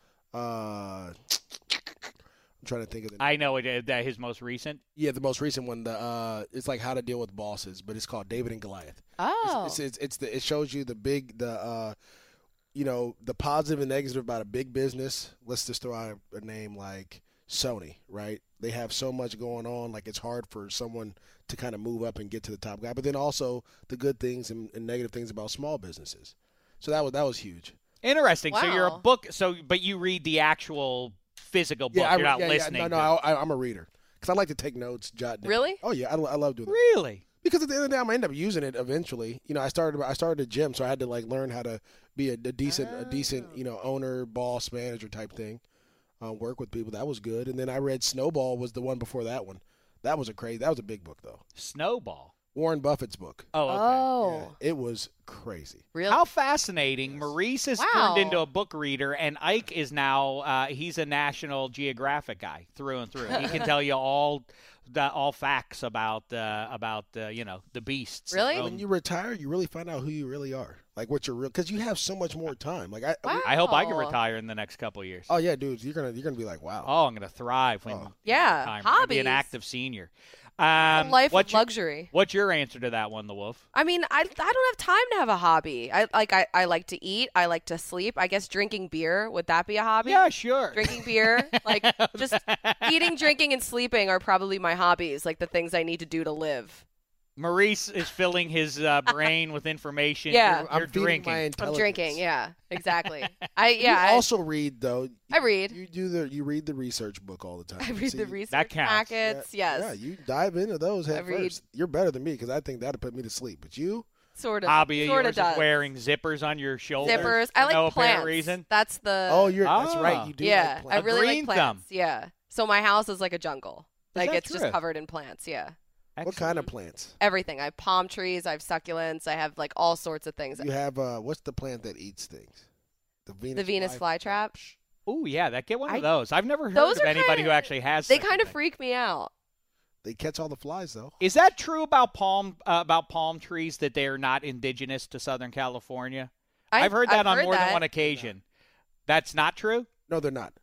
Uh, I'm trying to think of the.
I know it. uh, That his most recent.
yeah, the most recent one. The uh, it's like How to Deal with Bosses, but it's called David and Goliath.
oh.
It's, it's, it's the, it shows you the big the uh, you know the positive and negative about a big business. Let's just throw out a, a name like Sony, right? They have so much going on, like it's hard for someone to kind of move up and get to the top guy. But then also the good things and, and negative things about small businesses. So that was that was huge.
Interesting. So you're a
Wow.
book. So, but you read the actual physical book.
I,
you're not
yeah, yeah,
listening.
no, no,
to
I, I, I'm a reader because I like to take notes, jot down.
Really?
Oh yeah, I, I love doing that.
Really?
Because at the end of the day, I'm gonna end up using it eventually. You know, I started I started a gym, so I had to like learn how to be a, a decent a decent you know owner, boss, manager type thing. Uh, work with people. That was good. And then I read Snowball was the one before that one. That was a crazy. That was a big book though.
Snowball.
Warren Buffett's book.
Oh, okay.
Oh.
Yeah, it was crazy.
Really?
How fascinating. Maurice has
Wow.
turned into a book reader, and Ike is now, uh, he's a National Geographic guy through and through. He can tell you all the, all facts about, uh, about uh, you know, the beasts.
Really?
Um,
When you retire, you really find out who you really are. Like what you're real, because you have so much more time. Like I,
Wow.
I hope I can
Oh.
retire in the next couple of years.
oh yeah, dudes, you're gonna you're gonna be like, wow.
Oh, I'm going to thrive when
Oh.
Yeah,
I'm gonna be an
hobbies.
active senior.
A
Um,
life
what's
of
your-
luxury.
What's your answer to that one, the Wolf?
I mean, I, I don't have time to have a hobby. I like I, I like to eat. I like to sleep. I guess drinking beer, would that be a hobby?
Yeah, sure.
Drinking beer, like just eating, drinking, and sleeping are probably my hobbies, like the things I need to do to live.
Maurice is filling his uh, brain with information.
Yeah.
You're,
I'm
you're
feeding
drinking.
my
I'm
intelligence.
drinking. Yeah, exactly. I yeah.
You
I,
also read though.
I read.
You do the you read the research book all the time.
I read
So
the
you-
research
counts.
packets.
Yeah,
Yes,
Yeah, you dive into those
I
head
read-
first. You're better than me because I think that'd put me to sleep. But you,
sort of.
Hobby of
sort
yours
of does.
is wearing zippers on your shoulders.
Zippers.
for
I like
no apparent
plants.
reason.
That's the.
oh, you're that's
Ah.
right. You do.
yeah,
like
I
A
really
green
like plants.
thumb.
Yeah. So my house is like a jungle. Like
that
it's
true?
just covered in plants. Yeah.
What kind of plants?
Everything. I have palm trees. I have succulents. I have like all sorts of things.
You have uh, what's the plant that eats things? The Venus.
The Venus flytrap.
Oh yeah, that get one
I-
of those. I've never heard
Those
of
are
anybody
kinda-
who actually has.
They
such a
kind of
thing.
freak me out.
They catch all the flies though.
Is that true about palm uh, about palm trees that they are not indigenous to Southern California?
I,
I've heard that on
heard
more
that.
than one occasion. That's not true.
No, they're not.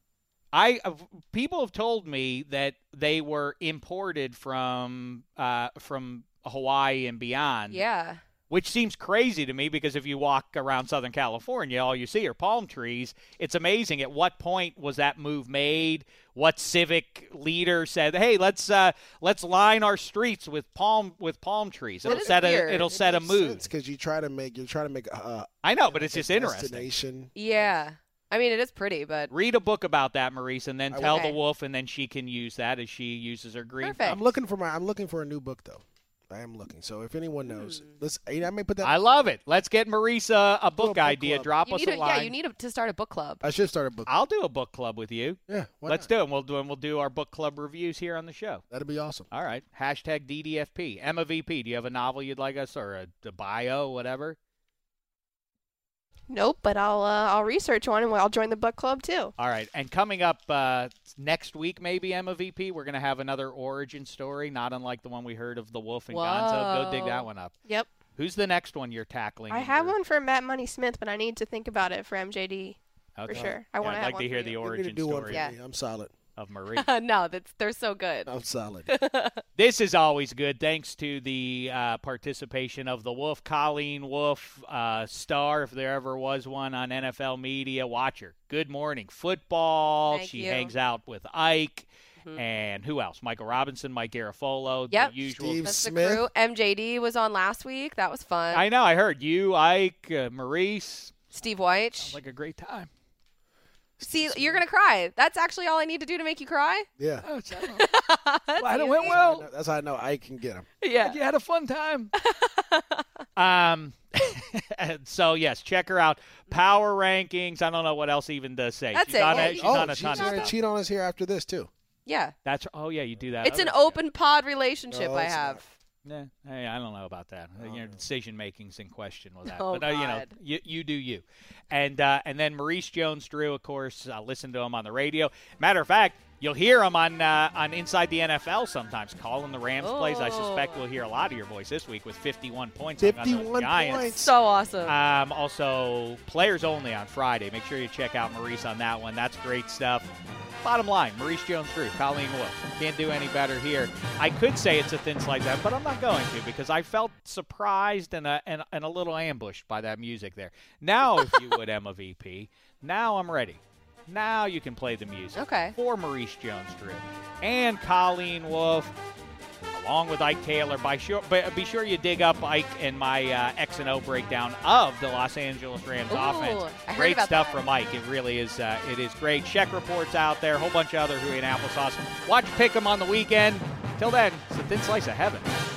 I uh, people have told me that they were imported from uh, from Hawaii and beyond.
Yeah.
which seems crazy to me because if you walk around Southern California, all you see are palm trees. It's amazing. At what point was that move made? What civic leader said, "Hey, let's uh, let's line our streets with palm with palm trees"? It'll
is
set
weird.
a it'll set a mood.
because you try to make you're trying to make a
I know, but it's
a
just interesting.
destination.
Yeah. I mean, it is pretty, but
Read a book about that, Maurice, and then
I
tell
will.
the wolf, and then she can use that as she uses her grief.
Perfect.
I'm looking for my I'm looking for a new book though. I am looking. So if anyone knows, let's I may put that.
I love it. Let's get Maurice a, a book
book
idea.
club.
Drop
you
us
need
a
a,
line.
yeah, you need a, to start a book club.
I should start a book.
I'll do a book club with you.
Yeah, why
Let's
not?
do it. And we'll do and we'll do our book club reviews here on the show.
That'd be awesome.
All right. Hashtag D D F P. Emma V P, do you have a novel you'd like us or a, a bio, whatever?
Nope, but I'll uh, I'll research one and I'll join the book club too.
All right. And coming up uh, next week, maybe, Emma V P, we're going to have another origin story, not unlike the one we heard of the wolf and Gonzo. Go dig that one up.
Yep.
Who's the next one you're tackling?
I
in
have
your-
one for Matt Money Smith, but I need to think about it for M J D
Okay.
for sure. I
Yeah,
want
I'd
to have
like
one
to hear
for
the
you.
You need to
origin
do one for
story
Yeah.
me. I'm solid.
of Marie.
no, that's they're so good.
I'm solid.
This is always good, thanks to the uh, participation of the Wolf, Colleen Wolf, uh, star, if there ever was one, on N F L media. Watch her. Good morning football.
Thank
she
you.
hangs out with Ike.
Mhm.
And who else? Michael Robinson, Mike Garafolo,
Yep.
the usual.
Steve
That's
Smith.
the crew. M J D was on last week. That was fun.
I know. I heard you, Ike, uh, Maurice.
Steve White.
Sounds like a great time.
See, you're gonna cry. That's actually all I need to do to make you cry.
Yeah.
Oh, it's-
That's
Glad it
easy.
went well.
That's how I know I can get him.
Yeah.
You had a fun time. um, so yes, check her out. Power rankings. I don't know what else even to say.
That's
she's
it.
on
Yeah,
a,
you-
she's
oh,
on a
she's
ton of
going to
stuff.
cheat on us here after this too.
Yeah.
That's oh yeah, you do that.
It's an
other stuff.
open pod relationship
No,
I
it's
have.
not.
Yeah, hey, I don't know about that.
No,
Your
no.
decision making's in question with that,
Oh,
but uh, you know,
God.
you, you do you. And uh, and then Maurice Jones-Drew, of course, uh, listen to him on the radio. Matter of fact, you'll hear him on uh, on Inside the N F L sometimes, calling the Rams plays. I suspect
Oh.
we'll hear a lot of your voice this week with fifty-one points on those
fifty-one
Giants.
points.
So awesome.
Um, also, players only on Friday. Make sure you check out Maurice on that one. That's great stuff. Bottom line, Maurice Jones-Drew, Colleen Wolf. Can't do any better here. I could say it's a thin slice, of, but I'm not going to because I felt surprised and a, and, and a little ambushed by that music there. Now, if you would, Emma V P, now I'm ready. Now you can play the music
Okay.
for Maurice Jones-Drew and Colleen Wolf, along with Ike Taylor. By sure, but be sure you dig up Ike and my uh, X and O breakdown of the Los Angeles Rams
Ooh,
offense.
I heard
Great
about
stuff
that.
from Mike. It really is. Uh, it is great. Check reports out there. A whole bunch of other Huey and applesauce. Watch Pick'em on the weekend. Till then, it's a thin slice of heaven.